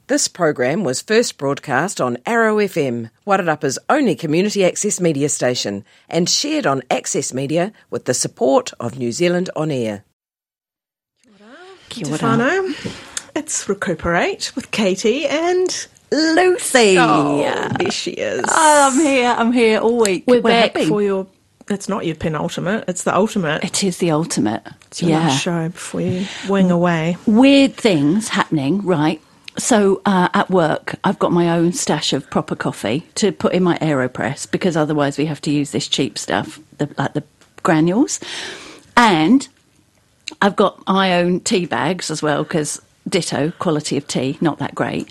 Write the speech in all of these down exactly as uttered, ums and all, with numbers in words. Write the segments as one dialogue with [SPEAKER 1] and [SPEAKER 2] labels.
[SPEAKER 1] This program was first broadcast on Arrow F M, Wairarapa's only community access media station, and shared on Access Media with the support of New Zealand On Air.
[SPEAKER 2] Kia ora. Stefano. It's Recuperate with Katie and
[SPEAKER 3] Lucy.
[SPEAKER 2] Oh, there she is.
[SPEAKER 3] Oh, I'm here. I'm here all week.
[SPEAKER 2] We're, We're back happy. for your... It's not your penultimate. It's the ultimate.
[SPEAKER 3] It is the ultimate.
[SPEAKER 2] It's your
[SPEAKER 3] yeah.
[SPEAKER 2] last show before you wing away.
[SPEAKER 3] Weird things happening, right? So uh, at work, I've got my own stash of proper coffee to put in my AeroPress because otherwise we have to use this cheap stuff, the, like the granules. And I've got my own tea bags as well because ditto, quality of tea, not that great.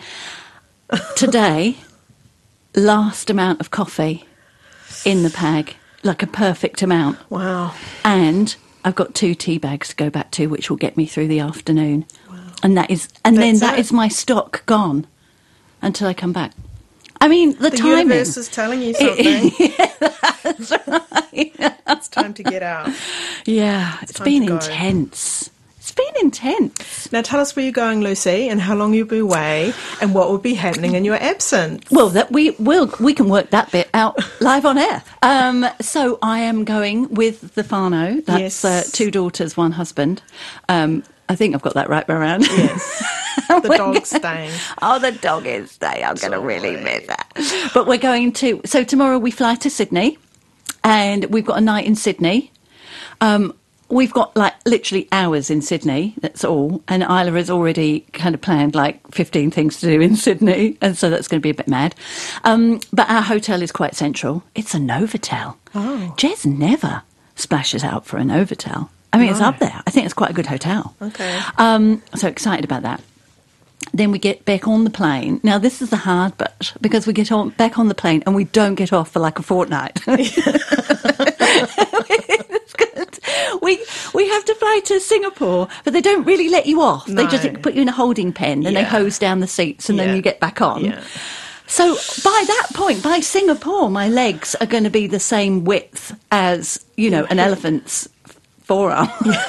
[SPEAKER 3] Today, last amount of coffee in the bag, like a perfect amount.
[SPEAKER 2] Wow. And
[SPEAKER 3] I've got two tea bags to go back to, which will get me through the afternoon. And that is, and That's then that it. is my stock gone until I come back. I mean, the,
[SPEAKER 2] the
[SPEAKER 3] timing.
[SPEAKER 2] The universe is telling you something.
[SPEAKER 3] Yeah, that's right.
[SPEAKER 2] It's time to get out.
[SPEAKER 3] Yeah, it's, it's been intense. It's been intense.
[SPEAKER 2] Now tell us where you're going, Lucy, and how long you'll be away, and what will be happening in your absence.
[SPEAKER 3] Well, that we will. We can work that bit out live on air. Um, so I am going with the whānau. That's
[SPEAKER 2] yes.
[SPEAKER 3] uh, two daughters, one husband. Um, I think I've got that right around.
[SPEAKER 2] Yes. The dog's staying.
[SPEAKER 3] Oh, the dog is staying. I'm going to really miss that. But we're going to... So tomorrow we fly to Sydney and we've got a night in Sydney. Um, we've got, like, literally hours in Sydney. That's all. And Isla has already kind of planned, like, fifteen things to do in Sydney. And so that's going to be a bit mad. Um, but our hotel is quite central. It's a Novotel.
[SPEAKER 2] Oh.
[SPEAKER 3] Jez never splashes out for a Novotel. I mean, no. It's up there. I think it's quite a good hotel.
[SPEAKER 2] Okay.
[SPEAKER 3] Um, so excited about that. Then we get back on the plane. Now, this is the hard bit, because we get on back on the plane and we don't get off for like a fortnight. we we have to fly to Singapore, but they don't really let you off.
[SPEAKER 2] No.
[SPEAKER 3] They just put you in a holding pen and yeah. they hose down the seats and yeah. then you get back on.
[SPEAKER 2] Yeah.
[SPEAKER 3] So by that point, by Singapore, my legs are going to be the same width as, you know, an elephant's forearm.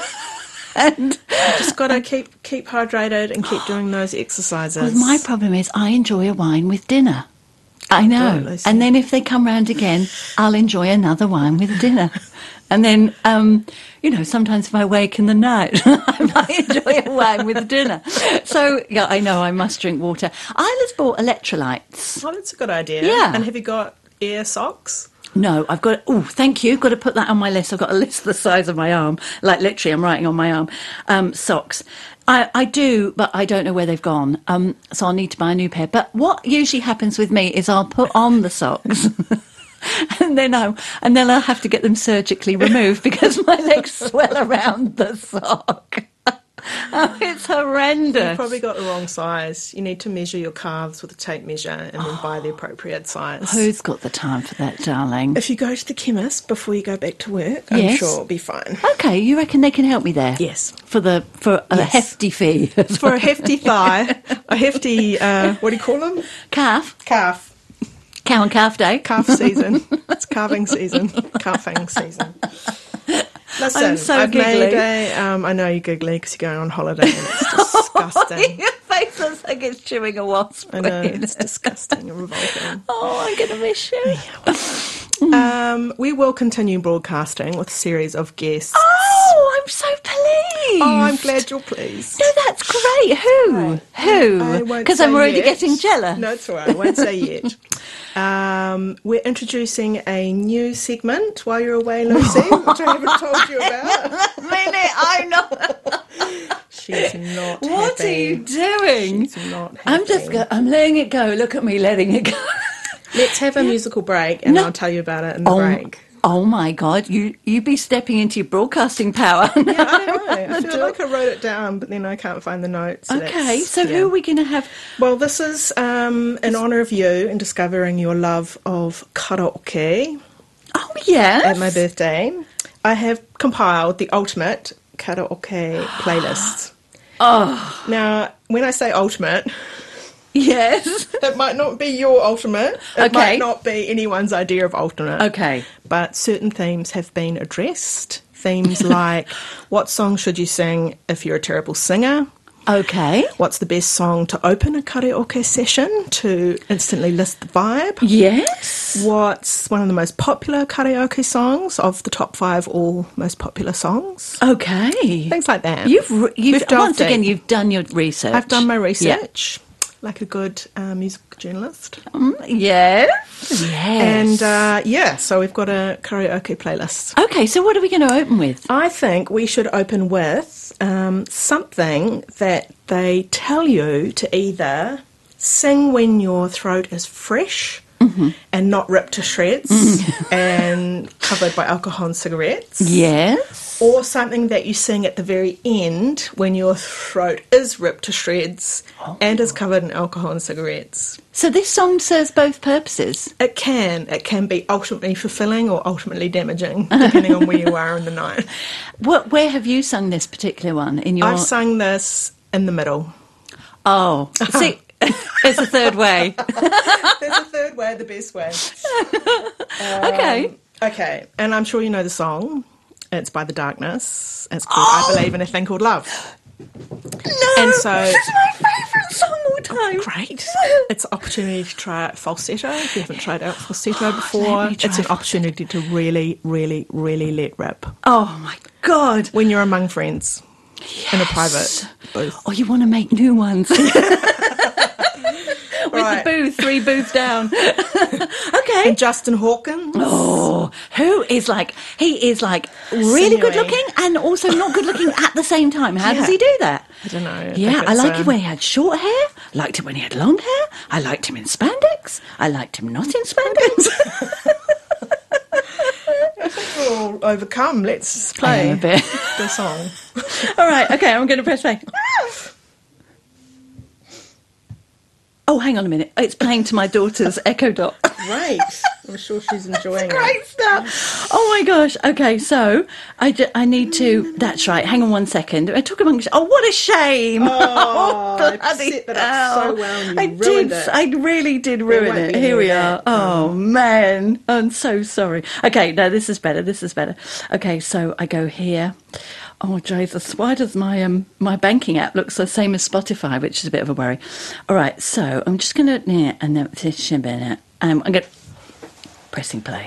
[SPEAKER 3] And
[SPEAKER 2] you just got to keep keep hydrated and keep doing those exercises.
[SPEAKER 3] Well, my problem is I enjoy a wine with dinner. I know.
[SPEAKER 2] Good,
[SPEAKER 3] and then if they come round again, I'll enjoy another wine with dinner. And then, um, you know, sometimes if I wake in the night, I might enjoy a wine with dinner. So, yeah, I know I must drink water. Isla's bought electrolytes.
[SPEAKER 2] Oh, that's a good idea.
[SPEAKER 3] Yeah.
[SPEAKER 2] And have you got air socks?
[SPEAKER 3] No, I've got... Oh, thank you. Got to put that on my list. I've got a list the size of my arm. Like, literally, I'm writing on my arm. Um, socks. I, I do, but I don't know where they've gone. Um, so I'll need to buy a new pair. But what usually happens with me is I'll put on the socks... And then I, and then I'll have to get them surgically removed because my legs swell around the sock. Oh, it's horrendous.
[SPEAKER 2] You've probably got the wrong size. You need to measure your calves with a tape measure and then oh, buy the appropriate size.
[SPEAKER 3] Who's got the time for that, darling?
[SPEAKER 2] If you go to the chemist before you go back to work,
[SPEAKER 3] yes.
[SPEAKER 2] I'm sure it'll be fine.
[SPEAKER 3] Okay, you reckon they can help me there?
[SPEAKER 2] Yes.
[SPEAKER 3] For the for a
[SPEAKER 2] yes.
[SPEAKER 3] hefty fee.
[SPEAKER 2] For a hefty thigh, a hefty, uh, what do you call them?
[SPEAKER 3] Calf.
[SPEAKER 2] Calf.
[SPEAKER 3] Cow and calf day.
[SPEAKER 2] Calf season. It's calving season. Calfing season. Listen,
[SPEAKER 3] I'm so
[SPEAKER 2] I've
[SPEAKER 3] giggly.
[SPEAKER 2] made a, um, I know you're giggly because you're going on holiday and it's disgusting.
[SPEAKER 3] Your face looks like it's chewing a wasp.
[SPEAKER 2] I know, it's disgusting and revolting.
[SPEAKER 3] Oh, I'm going to miss you.
[SPEAKER 2] Yeah. um, we will continue broadcasting with a series of guests.
[SPEAKER 3] Oh, I'm so pleased.
[SPEAKER 2] Oh, I'm glad you're pleased.
[SPEAKER 3] No, that's great. Who?
[SPEAKER 2] Right.
[SPEAKER 3] Who? Because I'm already
[SPEAKER 2] yet.
[SPEAKER 3] getting jealous.
[SPEAKER 2] No, it's all right. I won't say yet. Um, we're introducing a new segment while you're away, Lucy, which I haven't told you about.
[SPEAKER 3] Minute, I'm not.
[SPEAKER 2] She's not
[SPEAKER 3] What
[SPEAKER 2] happy.
[SPEAKER 3] are you doing?
[SPEAKER 2] She's not happy.
[SPEAKER 3] I'm just, go- I'm letting it go. Look at me letting it go.
[SPEAKER 2] Let's have a musical break and
[SPEAKER 3] No.
[SPEAKER 2] I'll tell you about it in the
[SPEAKER 3] Oh,
[SPEAKER 2] break.
[SPEAKER 3] oh my God, you you be stepping into your broadcasting power.
[SPEAKER 2] Yeah, I don't know. I feel like I wrote it down, but then I can't find the notes. So
[SPEAKER 3] Okay,
[SPEAKER 2] that's-
[SPEAKER 3] so
[SPEAKER 2] yeah.
[SPEAKER 3] who are we going to have?
[SPEAKER 2] Well, this is um, in honour of you and discovering your love of karaoke
[SPEAKER 3] Oh, yes.
[SPEAKER 2] at my birthday. I have compiled the ultimate karaoke playlist.
[SPEAKER 3] Oh,
[SPEAKER 2] Now, when I say ultimate,
[SPEAKER 3] yes.
[SPEAKER 2] it might not be your ultimate. It
[SPEAKER 3] Okay.
[SPEAKER 2] might not be anyone's idea of ultimate.
[SPEAKER 3] Okay.
[SPEAKER 2] But certain themes have been addressed. Themes like, what song should you sing if you're a terrible singer?
[SPEAKER 3] Okay.
[SPEAKER 2] What's the best song to open a karaoke session to instantly lift the vibe?
[SPEAKER 3] Yes.
[SPEAKER 2] What's one of the most popular karaoke songs of the top five all most popular songs?
[SPEAKER 3] Okay.
[SPEAKER 2] Things like that.
[SPEAKER 3] You've, re- you've
[SPEAKER 2] We've delved
[SPEAKER 3] once again,
[SPEAKER 2] deep.
[SPEAKER 3] you've done your research.
[SPEAKER 2] I've done my research, like a good uh, music journalist.
[SPEAKER 3] Mm, yes. Yes.
[SPEAKER 2] And uh, yeah, so we've got a karaoke playlist.
[SPEAKER 3] Okay, so what are we going to open with?
[SPEAKER 2] I think we should open with um, something that they tell you to either sing when your throat is fresh mm-hmm. and not ripped to shreds mm. and covered by alcohol and cigarettes.
[SPEAKER 3] Yes.
[SPEAKER 2] Or something that you sing at the very end when your throat is ripped to shreds oh. and is covered in alcohol and cigarettes.
[SPEAKER 3] So this song serves both purposes?
[SPEAKER 2] It can. It can be ultimately fulfilling or ultimately damaging, depending on where you are in the night.
[SPEAKER 3] What? Where have you sung this particular one? In your?
[SPEAKER 2] I've sung this in the middle.
[SPEAKER 3] Oh, see, there's a third way.
[SPEAKER 2] There's a third way, the best way. Um,
[SPEAKER 3] okay.
[SPEAKER 2] Okay, and I'm sure you know the song. It's by The Darkness. It's called
[SPEAKER 3] Oh.
[SPEAKER 2] I Believe in a Thing Called Love.
[SPEAKER 3] No,
[SPEAKER 2] And so-
[SPEAKER 3] it's my favourite song all time.
[SPEAKER 2] Great. It's an opportunity to try falsetto. If you haven't tried out falsetto before,
[SPEAKER 3] let me try
[SPEAKER 2] it's an
[SPEAKER 3] falsetto.
[SPEAKER 2] opportunity to really, really, really let rip
[SPEAKER 3] Oh my God.
[SPEAKER 2] when you're among friends in a
[SPEAKER 3] Yes.
[SPEAKER 2] private booth.
[SPEAKER 3] Oh, you want to make new ones. With
[SPEAKER 2] Right.
[SPEAKER 3] the booth, three booths down. Okay.
[SPEAKER 2] And Justin Hawkins.
[SPEAKER 3] Oh, who is like, he is like really
[SPEAKER 2] Sinewy.
[SPEAKER 3] good looking and also not good looking at the same time. How does
[SPEAKER 2] Yeah.
[SPEAKER 3] he do that?
[SPEAKER 2] I don't know. I
[SPEAKER 3] Yeah,
[SPEAKER 2] think
[SPEAKER 3] I
[SPEAKER 2] it's
[SPEAKER 3] liked
[SPEAKER 2] a-
[SPEAKER 3] it when he had short hair. I liked it when he had long hair. I liked him in spandex. I liked him not in spandex.
[SPEAKER 2] We'll overcome. Let's
[SPEAKER 3] I
[SPEAKER 2] play
[SPEAKER 3] am a bit.
[SPEAKER 2] the song.
[SPEAKER 3] All right, okay, I'm going to press play. Oh, hang on a minute. It's playing to my daughter's Echo Dot.
[SPEAKER 2] Great. I'm sure she's enjoying it.
[SPEAKER 3] Great stuff. Oh my gosh. Okay, so I, ju- I need to. That's right. Hang on one second. I took a bunch. Oh, what a shame.
[SPEAKER 2] Oh, I
[SPEAKER 3] bloody
[SPEAKER 2] set that up so
[SPEAKER 3] hell.
[SPEAKER 2] well and you
[SPEAKER 3] I
[SPEAKER 2] ruined
[SPEAKER 3] did.
[SPEAKER 2] it.
[SPEAKER 3] I really did ruin
[SPEAKER 2] won't
[SPEAKER 3] it.
[SPEAKER 2] be
[SPEAKER 3] Here we
[SPEAKER 2] any of
[SPEAKER 3] are.
[SPEAKER 2] that.
[SPEAKER 3] Oh man, I'm so sorry. Okay, no, this is better. This is better. Okay, so I go here. Oh Jesus, why does my um my banking app look the same as Spotify, which is a bit of a worry. All right, so I'm just gonna yeah, and then um, I'm gonna pressing play.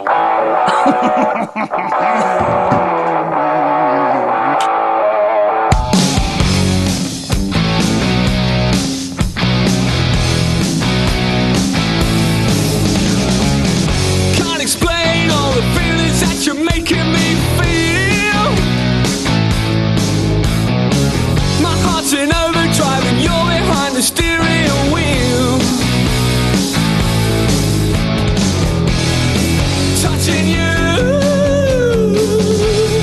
[SPEAKER 4] Can't explain all the feelings that you're making me feel. My heart's in overdrive and you're behind the steering wheel. Touching you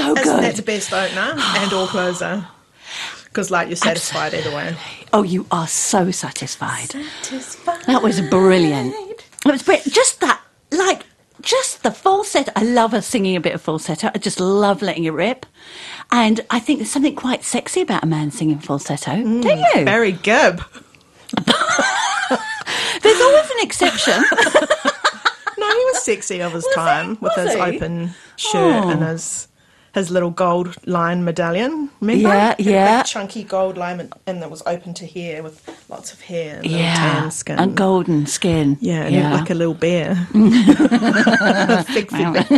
[SPEAKER 3] so
[SPEAKER 2] Isn't
[SPEAKER 3] good.
[SPEAKER 2] that the best opener and or closer? Because, like, you're satisfied either way.
[SPEAKER 3] Oh, you are so satisfied.
[SPEAKER 2] Satisfied.
[SPEAKER 3] That was brilliant. It was brilliant. Just that, like, just the falsetto. I love us singing a bit of falsetto. I just love letting it rip. And I think there's something quite sexy about a man singing falsetto,
[SPEAKER 2] Mm,
[SPEAKER 3] don't you?
[SPEAKER 2] Barry Gibb.
[SPEAKER 3] There's always an exception.
[SPEAKER 2] No, he was sexy of his
[SPEAKER 3] Was
[SPEAKER 2] time
[SPEAKER 3] he?
[SPEAKER 2] with
[SPEAKER 3] Was
[SPEAKER 2] his
[SPEAKER 3] he?
[SPEAKER 2] open shirt
[SPEAKER 3] Oh.
[SPEAKER 2] and his his little gold line medallion. Remember?
[SPEAKER 3] Yeah,
[SPEAKER 2] He had a
[SPEAKER 3] yeah.
[SPEAKER 2] big chunky gold line and that was open to hair with lots of hair and little
[SPEAKER 3] Yeah,
[SPEAKER 2] tan skin.
[SPEAKER 3] and golden skin.
[SPEAKER 2] Yeah, and he looked like a little bear. Big, big, big,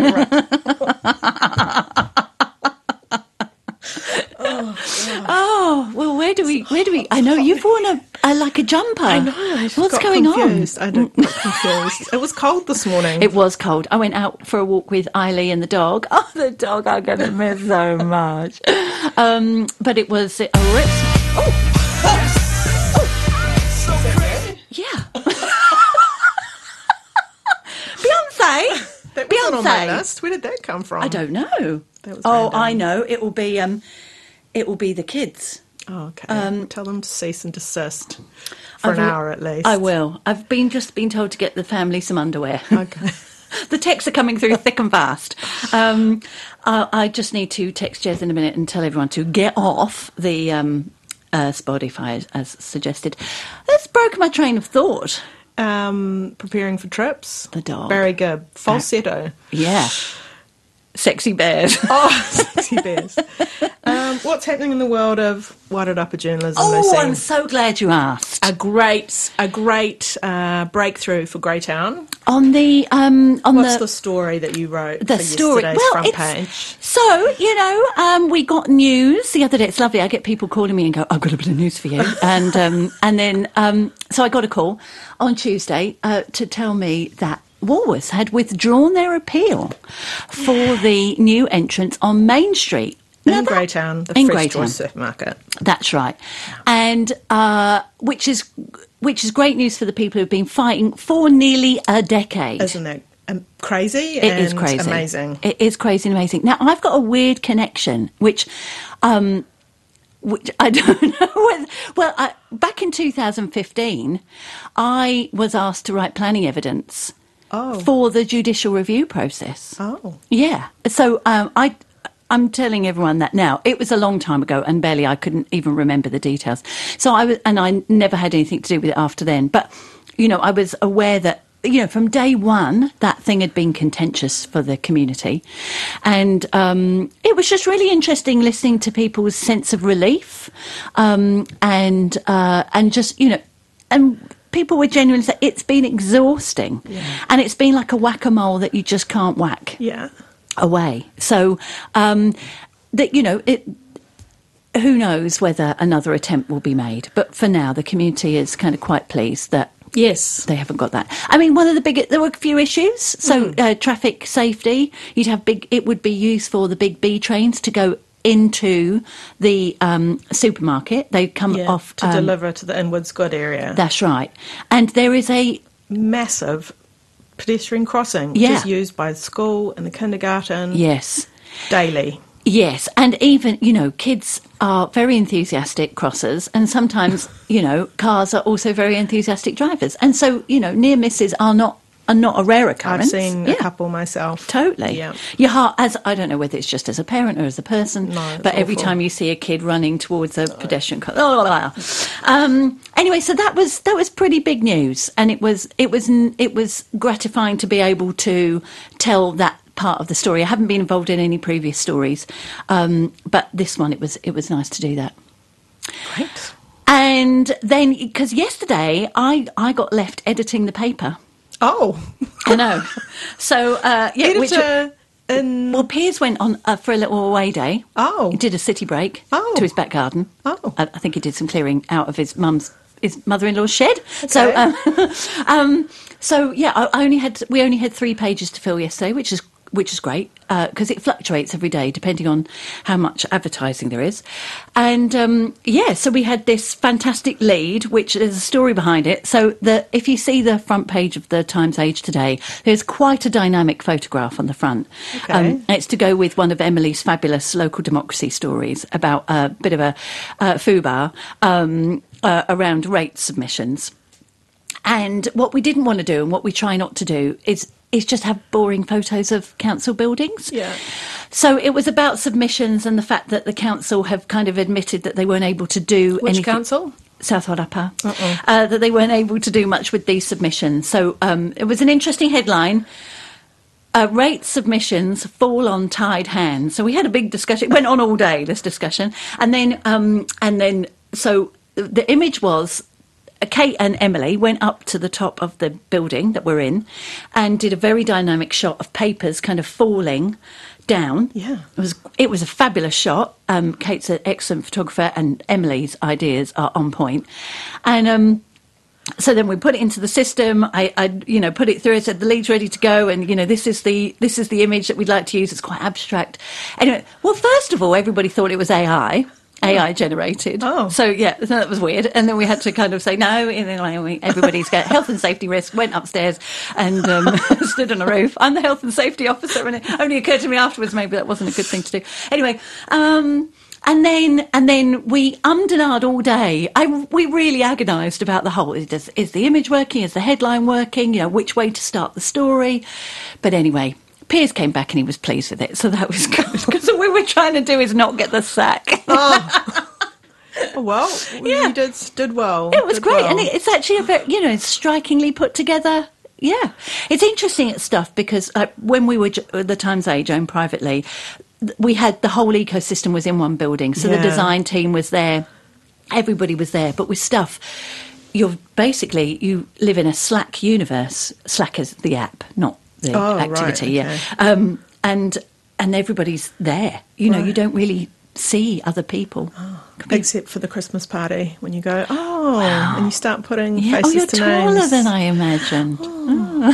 [SPEAKER 3] Oh, well, where do we, where do we, I know you've worn a, a like a jumper.
[SPEAKER 2] I know. I just
[SPEAKER 3] What's
[SPEAKER 2] got
[SPEAKER 3] going
[SPEAKER 2] confused.
[SPEAKER 3] on?
[SPEAKER 2] I did- got confused. It was cold this morning.
[SPEAKER 3] It was cold. I went out for a walk with Eiley and the dog. Oh, the dog I'm going to miss so much. Um, but it was a rip. Oh, yeah. Beyonce.
[SPEAKER 2] that wasn't on my
[SPEAKER 3] Beyonce.
[SPEAKER 2] list. Where did that come from?
[SPEAKER 3] I don't know.
[SPEAKER 2] That was
[SPEAKER 3] Oh,
[SPEAKER 2] random.
[SPEAKER 3] I know. It will be. Um, it will be the kids.
[SPEAKER 2] Oh, okay.
[SPEAKER 3] Um,
[SPEAKER 2] Tell them to cease and desist for an
[SPEAKER 3] I've-
[SPEAKER 2] hour at least.
[SPEAKER 3] I will. I've been just been told to get the family some underwear.
[SPEAKER 2] Okay.
[SPEAKER 3] The texts are coming through thick and fast. Um, I, I just need to text Jez in a minute and tell everyone to get off the um, uh, Spotify as, as suggested. That's broken my train of thought.
[SPEAKER 2] Um, preparing for trips.
[SPEAKER 3] The dog.
[SPEAKER 2] Barry Gibb. Falsetto.
[SPEAKER 3] Yeah. Sexy bears.
[SPEAKER 2] Oh, sexy bears. Um, what's happening in the world of Wairarapa journalism,
[SPEAKER 3] Oh,
[SPEAKER 2] Lucy?
[SPEAKER 3] I'm so glad you asked.
[SPEAKER 2] A great, a great uh, breakthrough for Greytown.
[SPEAKER 3] On the um, on
[SPEAKER 2] What's
[SPEAKER 3] the,
[SPEAKER 2] the story that you wrote
[SPEAKER 3] the
[SPEAKER 2] for
[SPEAKER 3] story.
[SPEAKER 2] yesterday's
[SPEAKER 3] Well,
[SPEAKER 2] front
[SPEAKER 3] it's,
[SPEAKER 2] page?
[SPEAKER 3] so you know, um, we got news the other day. It's lovely. I get people calling me and go, "I've got a bit of news for you," and um, and then um, so I got a call on Tuesday uh, to tell me that Woolworths had withdrawn their appeal for the new entrance on Main Street. Now
[SPEAKER 2] In
[SPEAKER 3] that-
[SPEAKER 2] Greytown, the
[SPEAKER 3] in
[SPEAKER 2] Fresh
[SPEAKER 3] Greytown.
[SPEAKER 2] Choice Supermarket.
[SPEAKER 3] That's right, and uh, which is which is great news for the people who've been fighting for nearly a decade.
[SPEAKER 2] Isn't that um, crazy
[SPEAKER 3] It
[SPEAKER 2] and
[SPEAKER 3] is crazy.
[SPEAKER 2] amazing?
[SPEAKER 3] It is crazy and amazing. Now, I've got a weird connection, which, um, which I don't know whether. Well, I, back in two thousand fifteen, I was asked to write planning evidence
[SPEAKER 2] Oh.
[SPEAKER 3] for the judicial review process.
[SPEAKER 2] Oh.
[SPEAKER 3] Yeah. So um, I. I'm telling everyone that now. It was a long time ago, and barely I couldn't even remember the details. So I was, and I never had anything to do with it after then. But you know, I was aware that you know from day one that thing had been contentious for the community, and um, it was just really interesting listening to people's sense of relief, um, and uh, and just you know, and. People were genuinely saying it's been exhausting,
[SPEAKER 2] Yeah.
[SPEAKER 3] and it's been like a whack-a-mole that you just can't whack
[SPEAKER 2] Yeah.
[SPEAKER 3] away. So, um, that you know, it. Who knows whether another attempt will be made? But for now, the community is kind of quite pleased that
[SPEAKER 2] Yes.
[SPEAKER 3] they haven't got that. I mean, one of the big there were a few issues. So, uh, traffic safety. You'd have big. It would be used for the big B trains to go into the um, supermarket. They come
[SPEAKER 2] Yeah,
[SPEAKER 3] off
[SPEAKER 2] to
[SPEAKER 3] um,
[SPEAKER 2] deliver to the Inwards Good area.
[SPEAKER 3] That's right. And there is a
[SPEAKER 2] Massive pedestrian crossing, which
[SPEAKER 3] Yeah.
[SPEAKER 2] is used by the school and the kindergarten
[SPEAKER 3] yes.
[SPEAKER 2] daily.
[SPEAKER 3] Yes, and even, you know, kids are very enthusiastic crossers, and sometimes, you know, cars are also very enthusiastic drivers. And so, you know, near misses are not are not a rare occurrence.
[SPEAKER 2] I've seen
[SPEAKER 3] Yeah,
[SPEAKER 2] a couple myself.
[SPEAKER 3] Totally.
[SPEAKER 2] Yeah.
[SPEAKER 3] Your heart, as I don't know whether it's just as a parent or as a person,
[SPEAKER 2] No, it's
[SPEAKER 3] but every
[SPEAKER 2] awful.
[SPEAKER 3] time you see a kid running towards a pedestrian car, oh, blah, blah. Um, anyway, so that was that was pretty big news, and it was it was it was gratifying to be able to tell that part of the story. I haven't been involved in any previous stories, um, but this one it was it was nice to do that.
[SPEAKER 2] Great.
[SPEAKER 3] And then because yesterday I I got left editing the paper.
[SPEAKER 2] Oh.
[SPEAKER 3] I know. So uh, yeah, which.
[SPEAKER 2] Editor in...
[SPEAKER 3] Well, Piers went on uh, for a little away day.
[SPEAKER 2] Oh.
[SPEAKER 3] He did a city break
[SPEAKER 2] Oh.
[SPEAKER 3] to his back garden.
[SPEAKER 2] Oh.
[SPEAKER 3] I, I think he did some clearing out of his mum's, his mother-in-law's shed. So, um, um, so yeah, I, I only had we only had three pages to fill yesterday, which is which is great because uh, it fluctuates every day depending on how much advertising there is. And um, yeah, so we had this fantastic lead, which there's a story behind it. So the, if you see the front page of the Times Age today, there's quite a dynamic photograph on the front.
[SPEAKER 2] Okay.
[SPEAKER 3] Um, it's to go with one of Emily's fabulous local democracy stories about a bit of a uh, foobar um, uh, around rate submissions. And what we didn't want to do and what we try not to do is is just have boring photos of council buildings.
[SPEAKER 2] Yeah.
[SPEAKER 3] So it was about submissions and the fact that the council have kind of admitted that they weren't able to do
[SPEAKER 2] Which
[SPEAKER 3] anything.
[SPEAKER 2] council?
[SPEAKER 3] Southwold Upper. Uh, that they weren't able to do much with these submissions. So um, it was an interesting headline. Uh, rate submissions fall on tied hands. So we had a big discussion. It went on all day, this discussion. And then, um, and then, so the image was Kate and Emily went up to the top of the building that we're in and did a very dynamic shot of papers kind of falling down.
[SPEAKER 2] Yeah.
[SPEAKER 3] It was it was a fabulous shot. Um, Kate's an excellent photographer and Emily's ideas are on point. And um, so then we put it into the system. I, I, you know, put it through. I said the lead's ready to go, and you know, this is the this is the image that we'd like to use. It's quite abstract. Anyway, well, first of all, everybody thought it was A I. A I generated. Oh. So, yeah, so that was weird. And then we had to kind of say, no, and then everybody's got health and safety risk, went upstairs and um, stood on a roof. I'm the health and safety officer, and it only occurred to me afterwards maybe that wasn't a good thing to do. Anyway, um, and then and then we ummed and ahed all day. I, we really agonised about the whole, is, is the image working, is the headline working, you know, which way to start the story. But anyway, Piers came back and he was pleased with it, so that was good, because what we were trying to do is not get the sack.
[SPEAKER 2] Oh, oh well,
[SPEAKER 3] yeah.
[SPEAKER 2] you did did well.
[SPEAKER 3] It was
[SPEAKER 2] did
[SPEAKER 3] great,
[SPEAKER 2] well.
[SPEAKER 3] and it's actually a very, you know, it's strikingly put together. Yeah, it's interesting stuff because uh, when we were the Times Age owned privately, we had the whole ecosystem was in one building, so
[SPEAKER 2] yeah.
[SPEAKER 3] the design team was there, everybody was there, but with stuff. You're basically you live in a Slack universe. Slack is the app, not the
[SPEAKER 2] oh,
[SPEAKER 3] activity,
[SPEAKER 2] right, okay.
[SPEAKER 3] yeah. Um, and and everybody's there. You know,
[SPEAKER 2] right.
[SPEAKER 3] you don't really see other people.
[SPEAKER 2] Oh, except for the Christmas party, when you go, oh,
[SPEAKER 3] wow.
[SPEAKER 2] and you start putting
[SPEAKER 3] yeah.
[SPEAKER 2] faces
[SPEAKER 3] oh, you're
[SPEAKER 2] to
[SPEAKER 3] taller
[SPEAKER 2] names.
[SPEAKER 3] than I imagined. Oh.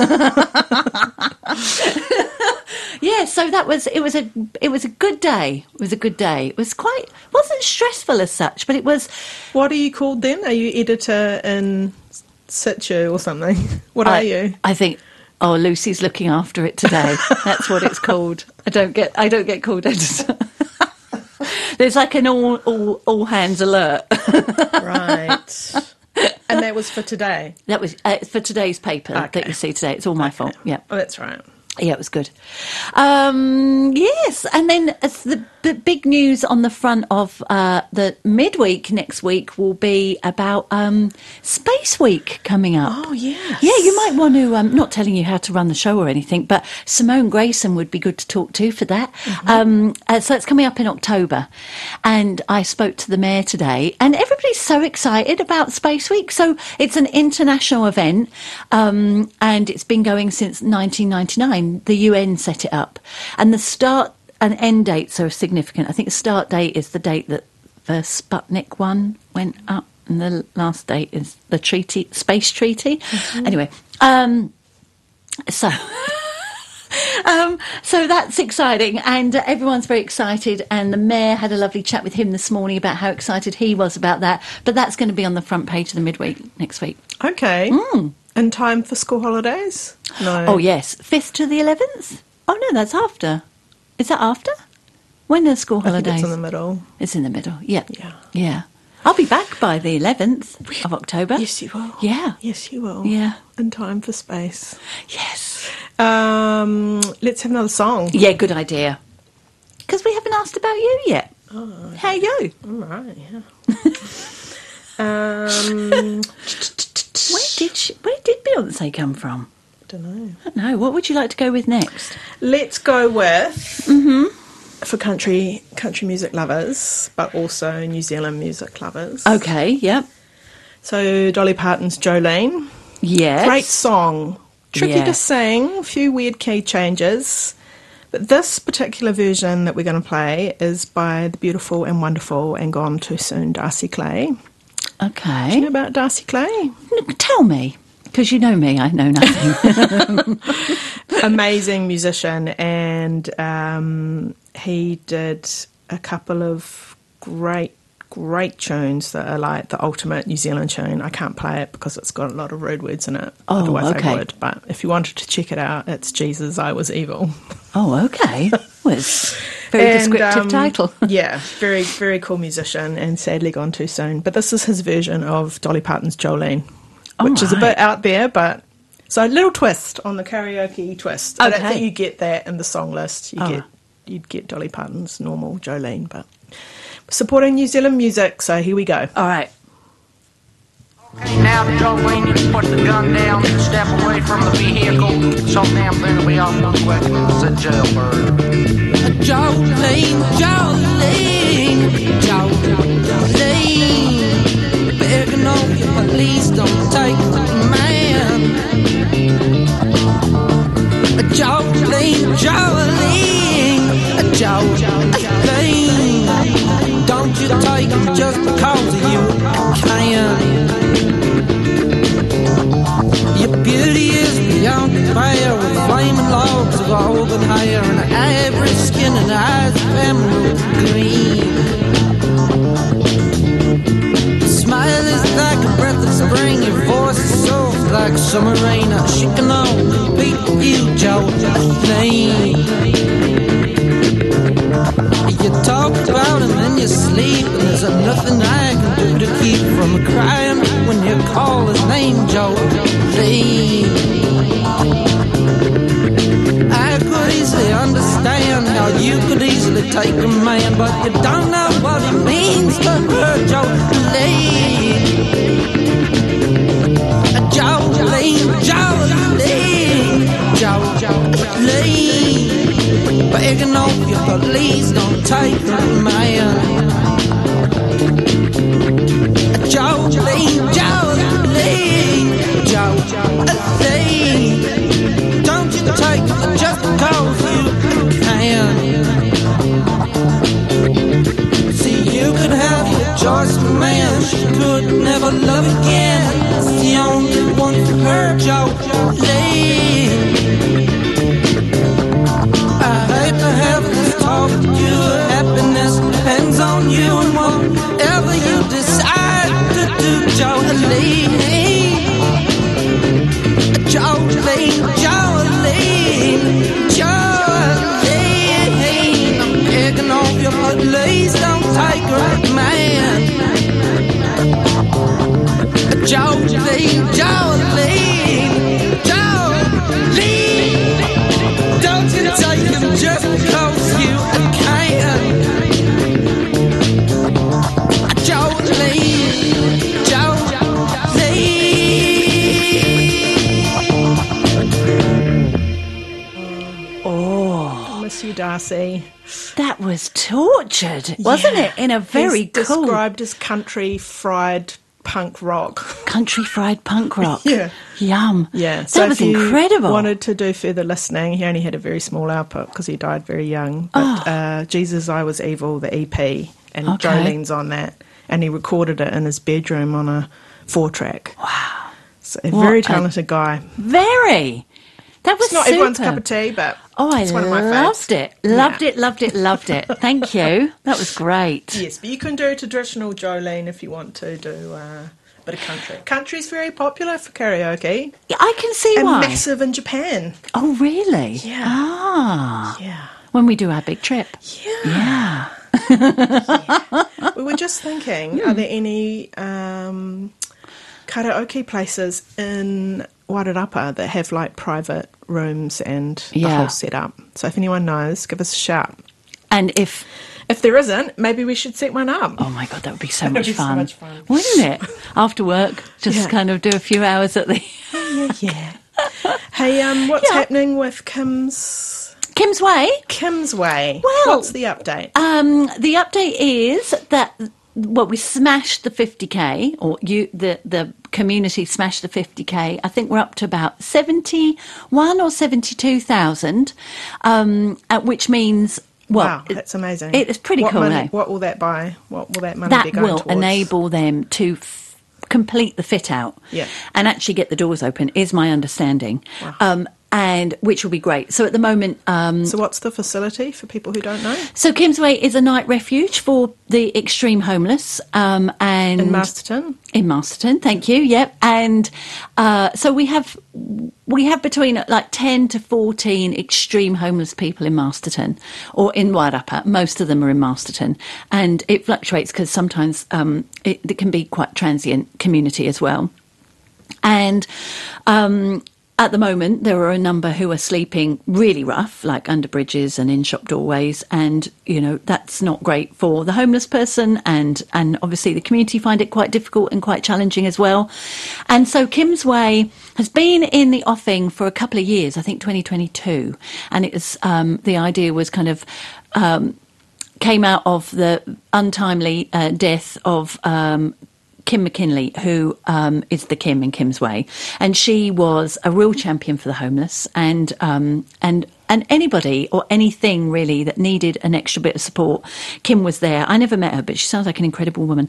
[SPEAKER 3] Yeah, so that was it. Was a it was a good day. It was a good day. It was quite wasn't stressful as such, but it was.
[SPEAKER 2] What are you called then? Are you editor in situ or something? What
[SPEAKER 3] I,
[SPEAKER 2] are you?
[SPEAKER 3] I think. Oh, Lucy's looking after it today. That's what it's called. I don't get. I don't get called editor. There's like an all all all hands alert.
[SPEAKER 2] Right. And that was for today.
[SPEAKER 3] That was uh, for today's paper
[SPEAKER 2] Okay.
[SPEAKER 3] that you see today. It's all my
[SPEAKER 2] Okay.
[SPEAKER 3] fault. Yeah.
[SPEAKER 2] Oh, that's right.
[SPEAKER 3] Yeah, it was good. Um, yes, and then it's the, the big news on the front of uh, the midweek next week will be about um, Space Week coming up.
[SPEAKER 2] Oh, yes.
[SPEAKER 3] Yeah, you might want to, um, not telling you how to run the show or anything, but Simone Grayson would be good to talk to for that. Mm-hmm. Um, uh, so it's coming up in October. And I spoke to the mayor today, and everybody's so excited about Space Week. So it's an international event, um, and it's been going since nineteen ninety-nine. The U N set it up, and the start and end dates are significant. I think the start date is the date that the Sputnik one went up, and the last date is the treaty, space treaty. Mm-hmm. Anyway, um, so um, so that's exciting, and uh, everyone's very excited. And the mayor had a lovely chat with him this morning about how excited he was about that. But that's going to be on the front page of the midweek next week.
[SPEAKER 2] Okay.
[SPEAKER 3] Mm.
[SPEAKER 2] In time for school holidays? No.
[SPEAKER 3] Oh, yes. fifth to the eleventh? Oh, no, that's after. Is that after? When are school
[SPEAKER 2] I think
[SPEAKER 3] holidays?
[SPEAKER 2] it's in the middle.
[SPEAKER 3] It's in the middle, yeah.
[SPEAKER 2] Yeah.
[SPEAKER 3] Yeah. I'll be back by the eleventh of October.
[SPEAKER 2] Yes, you will.
[SPEAKER 3] Yeah.
[SPEAKER 2] Yes, you will.
[SPEAKER 3] Yeah.
[SPEAKER 2] In time for space.
[SPEAKER 3] Yes.
[SPEAKER 2] Um, let's have another song.
[SPEAKER 3] Yeah, good idea. Because we haven't asked about you yet.
[SPEAKER 2] Oh,
[SPEAKER 3] How are you?
[SPEAKER 2] all right, yeah. um,
[SPEAKER 3] Where did she, where did Beyonce come from?
[SPEAKER 2] don't know.
[SPEAKER 3] I don't know. What would you like to go with next?
[SPEAKER 2] Let's go with
[SPEAKER 3] Mm-hmm.
[SPEAKER 2] for country country music lovers, but also New Zealand music lovers.
[SPEAKER 3] Okay, yep.
[SPEAKER 2] So Dolly Parton's Jolene.
[SPEAKER 3] Yes.
[SPEAKER 2] Great song. Tricky
[SPEAKER 3] Yeah.
[SPEAKER 2] to sing, a few weird key changes. But this particular version that we're going to play is by the beautiful and wonderful and gone too soon Darcy Clay. Do you
[SPEAKER 3] Okay.
[SPEAKER 2] know about Darcy Clay?
[SPEAKER 3] Look, tell me. Because you know me, I know nothing.
[SPEAKER 2] amazing musician, and um, he did a couple of great, great tunes that are like the ultimate New Zealand tune. I can't play it because it's got a lot of rude words in it.
[SPEAKER 3] Oh,
[SPEAKER 2] Otherwise
[SPEAKER 3] okay.
[SPEAKER 2] I would. But if you wanted to check it out, it's Jesus, I Was Evil.
[SPEAKER 3] Oh, okay. Well, it's a very
[SPEAKER 2] And,
[SPEAKER 3] descriptive
[SPEAKER 2] um,
[SPEAKER 3] title.
[SPEAKER 2] Yeah, very, very cool musician, and sadly gone too soon. But this is his version of Dolly Parton's Jolene, which
[SPEAKER 3] Oh,
[SPEAKER 2] is a
[SPEAKER 3] right.
[SPEAKER 2] bit out there, but... So a little twist on the karaoke twist. I don't
[SPEAKER 3] Okay.
[SPEAKER 2] think you get that in the song list. You
[SPEAKER 3] Oh.
[SPEAKER 2] get You'd get Dolly Parton's normal Jolene, but... Supporting New Zealand music, so here we go.
[SPEAKER 3] All right.
[SPEAKER 5] Now, Jolene, you put the gun down, step away from the vehicle. So damn thing will be off real quick, said Jailbird.
[SPEAKER 4] Jolene, Jolene, Jolene, begging on you, please don't take the man. Jolene, Jolene, Jolene, don't you take him just because you can. Your beauty is beyond compare, with flaming locks of auburn hair and ivory skin and eyes of emerald green. Your smile is like a breath of spring, your voice is soft like summer rain. She can only compete with you, Jolene. You talk about him in your sleep, and there's nothing I can do to keep from crying when you call his name, Jolene. I could easily understand how you could easily take a man, but you don't know what it means to her, Jolene. Jolene, Jolene, Jolene, begging of you, please don't take the man. Jolene, Jolene, Jolene, don't you take it just because you can. See, you could have your choice of man, she could never love again. It's the only one for her, Jolene. I hate to have this talk with you. Happiness depends on you and whatever you decide to do, Jolene. Jolene, Jolene, Jolene, I'm begging of you, but please don't take her, man. Jolene, Jolene, Jolene, don't you take him just because you can. Jolene, Jolene.
[SPEAKER 2] Oh, miss you, Darcy.
[SPEAKER 3] That was tortured, wasn't
[SPEAKER 2] Yeah.
[SPEAKER 3] it? In a very
[SPEAKER 2] He's
[SPEAKER 3] cool
[SPEAKER 2] described as country fried punk rock.
[SPEAKER 3] country fried punk rock.
[SPEAKER 2] Yeah.
[SPEAKER 3] Yum.
[SPEAKER 2] Yeah,
[SPEAKER 3] That
[SPEAKER 2] so
[SPEAKER 3] was
[SPEAKER 2] if you
[SPEAKER 3] incredible.
[SPEAKER 2] wanted to do further listening, he only had a very small output because he died very young. But
[SPEAKER 3] Oh.
[SPEAKER 2] uh, Jesus, I Was Evil, the E P, and
[SPEAKER 3] Okay.
[SPEAKER 2] Jolene's on that, and he recorded it in his bedroom on a four track.
[SPEAKER 3] Wow.
[SPEAKER 2] So a
[SPEAKER 3] What
[SPEAKER 2] very
[SPEAKER 3] a-
[SPEAKER 2] talented guy.
[SPEAKER 3] Very. That was
[SPEAKER 2] It's not
[SPEAKER 3] super.
[SPEAKER 2] everyone's cup of tea, but
[SPEAKER 3] Oh, I
[SPEAKER 2] it's one of my
[SPEAKER 3] loved
[SPEAKER 2] faves.
[SPEAKER 3] it. Loved
[SPEAKER 2] Yeah.
[SPEAKER 3] it, loved it, loved it. Thank you. That was great.
[SPEAKER 2] Yes, but you can do traditional Jolene if you want to do uh, a bit of country. Country's very popular for karaoke
[SPEAKER 3] Yeah, I can see
[SPEAKER 2] and
[SPEAKER 3] why.
[SPEAKER 2] massive in Japan.
[SPEAKER 3] Oh, really?
[SPEAKER 2] Yeah.
[SPEAKER 3] Ah.
[SPEAKER 2] Yeah.
[SPEAKER 3] When we do our big trip.
[SPEAKER 2] Yeah.
[SPEAKER 3] Yeah.
[SPEAKER 2] We were just thinking,
[SPEAKER 3] Hmm.
[SPEAKER 2] are there any um, karaoke places in Wairarapa that have like private rooms and the
[SPEAKER 3] Yeah.
[SPEAKER 2] whole setup? So if anyone knows, give us a shout.
[SPEAKER 3] And if
[SPEAKER 2] If there isn't, maybe we should set one up.
[SPEAKER 3] oh my god, that would be so
[SPEAKER 2] That would
[SPEAKER 3] much
[SPEAKER 2] be so
[SPEAKER 3] fun,
[SPEAKER 2] much fun.
[SPEAKER 3] wouldn't it? After work, just
[SPEAKER 2] Yeah.
[SPEAKER 3] kind of do a few hours at the
[SPEAKER 2] Yeah, yeah. Hey, um, what's
[SPEAKER 3] Yeah.
[SPEAKER 2] happening with Kim's
[SPEAKER 3] Kim's Way.
[SPEAKER 2] Kim's Way?
[SPEAKER 3] Well-
[SPEAKER 2] What's the update?
[SPEAKER 3] Um, the update is that well, we smashed the fifty k, or you the the community smashed the fifty k. I think we're up to about seventy-one or seventy-two thousand, um, at which means well,
[SPEAKER 2] Wow, that's amazing.
[SPEAKER 3] It's pretty
[SPEAKER 2] what
[SPEAKER 3] cool,
[SPEAKER 2] Money,
[SPEAKER 3] eh?
[SPEAKER 2] What will that buy? What will that money
[SPEAKER 3] That
[SPEAKER 2] be going
[SPEAKER 3] will
[SPEAKER 2] towards?
[SPEAKER 3] enable them to f- complete the fit out
[SPEAKER 2] Yeah.
[SPEAKER 3] and actually get the doors open, is my understanding.
[SPEAKER 2] Wow.
[SPEAKER 3] Um, and which will be great. So at the moment, um,
[SPEAKER 2] So what's the facility for people who don't know?
[SPEAKER 3] so Kimmsway is a night refuge for the extreme homeless, um, and
[SPEAKER 2] In Masterton?
[SPEAKER 3] in Masterton, thank you. Yep, and uh, so we have we have between like ten to fourteen extreme homeless people in Masterton or in Wairarapa. Most of them are in Masterton, and it fluctuates because sometimes um, it, it can be quite transient community as well. And um, at the moment, there are a number who are sleeping really rough, like under bridges and in shop doorways. And, you know, that's not great for the homeless person. And, and obviously the community find it quite difficult and quite challenging as well. And so Kimmsway has been in the offing for a couple of years, I think twenty twenty-two. And it was, um, the idea was kind of, um, came out of the untimely uh, death of um Kim McKinley, who um, is the Kim in Kimmsway, and she was a real champion for the homeless, and um, and and anybody or anything really that needed an extra bit of support. Kim was there. I never met her, but she sounds like an incredible woman.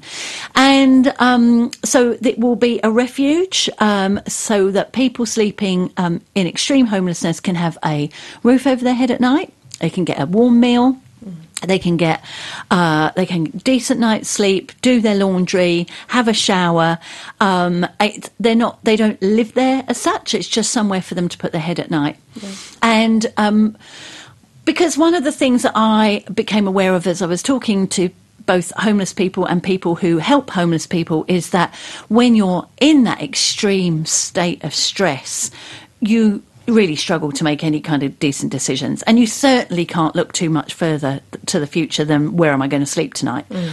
[SPEAKER 3] And um, so it will be a refuge, um, so that people sleeping um, in extreme homelessness can have a roof over their head at night. They can get a warm meal. They can get, uh, they can decent night's sleep, do their laundry, have a shower. Um, it, they're not, they don't live there as such. It's just somewhere for them to put their head at night. Yeah. And um, because one of the things that I became aware of as I was talking to both homeless people and people who help homeless people is that when you're in that extreme state of stress, you really struggle to make any kind of decent decisions, and you certainly can't look too much further to the future than where am I going to sleep tonight. Mm.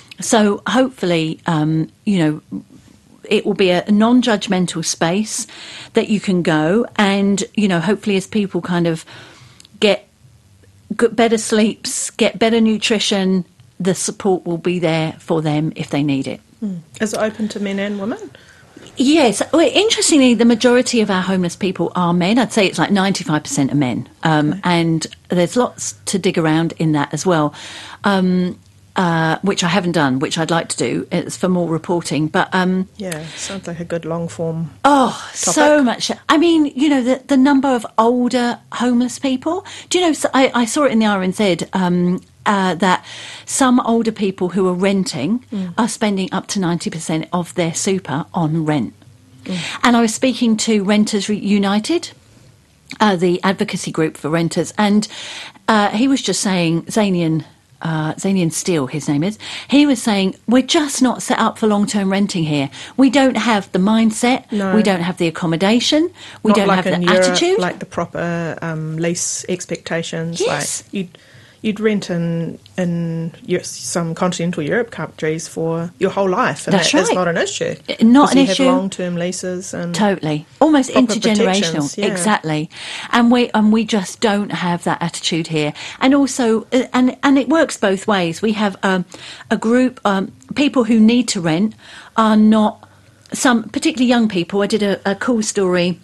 [SPEAKER 3] So hopefully, um, you know, it will be a non-judgmental space that you can go, and you know, hopefully as people kind of get good, better sleeps, get better nutrition, the support will be there for them if they need it.
[SPEAKER 2] Mm. Is it open to men and women?
[SPEAKER 3] Yes. Well, interestingly, the majority of our homeless people are men. I'd say it's like ninety-five percent are men. Um, okay. And there's lots to dig around in that as well, um, uh, which I haven't done, which I'd like to do. It's for more reporting. But um,
[SPEAKER 2] yeah, sounds like a good long-form
[SPEAKER 3] Oh,
[SPEAKER 2] topic.
[SPEAKER 3] So much. I mean, you know, the, the number of older homeless people. Do you know, so I, I saw it in the R N Z, um, Uh, that some older people who are renting mm. are spending up to ninety percent of their super on rent. Mm. And I was speaking to Renters United, uh, the advocacy group for renters, and uh, he was just saying, Zanian, uh, Zanian Steele, his name is, he was saying, we're just not set up for long-term renting here. We don't have the mindset,
[SPEAKER 2] no.
[SPEAKER 3] we don't have the accommodation, we
[SPEAKER 2] not
[SPEAKER 3] don't
[SPEAKER 2] like
[SPEAKER 3] have the
[SPEAKER 2] Europe,
[SPEAKER 3] attitude.
[SPEAKER 2] like the proper um, lease expectations.
[SPEAKER 3] Yes.
[SPEAKER 2] Like you'd, You'd rent in in some continental Europe countries for your whole life, and
[SPEAKER 3] That's
[SPEAKER 2] that
[SPEAKER 3] right.
[SPEAKER 2] is not an issue.
[SPEAKER 3] Not an
[SPEAKER 2] you
[SPEAKER 3] issue.
[SPEAKER 2] have long-term leases and
[SPEAKER 3] totally, almost
[SPEAKER 2] proper
[SPEAKER 3] intergenerational.
[SPEAKER 2] protections, yeah.
[SPEAKER 3] Exactly, and we and we just don't have that attitude here. And also, uh, and and it works both ways. We have um, a group um, people who need to rent are not some particularly young people. I did a, a cool story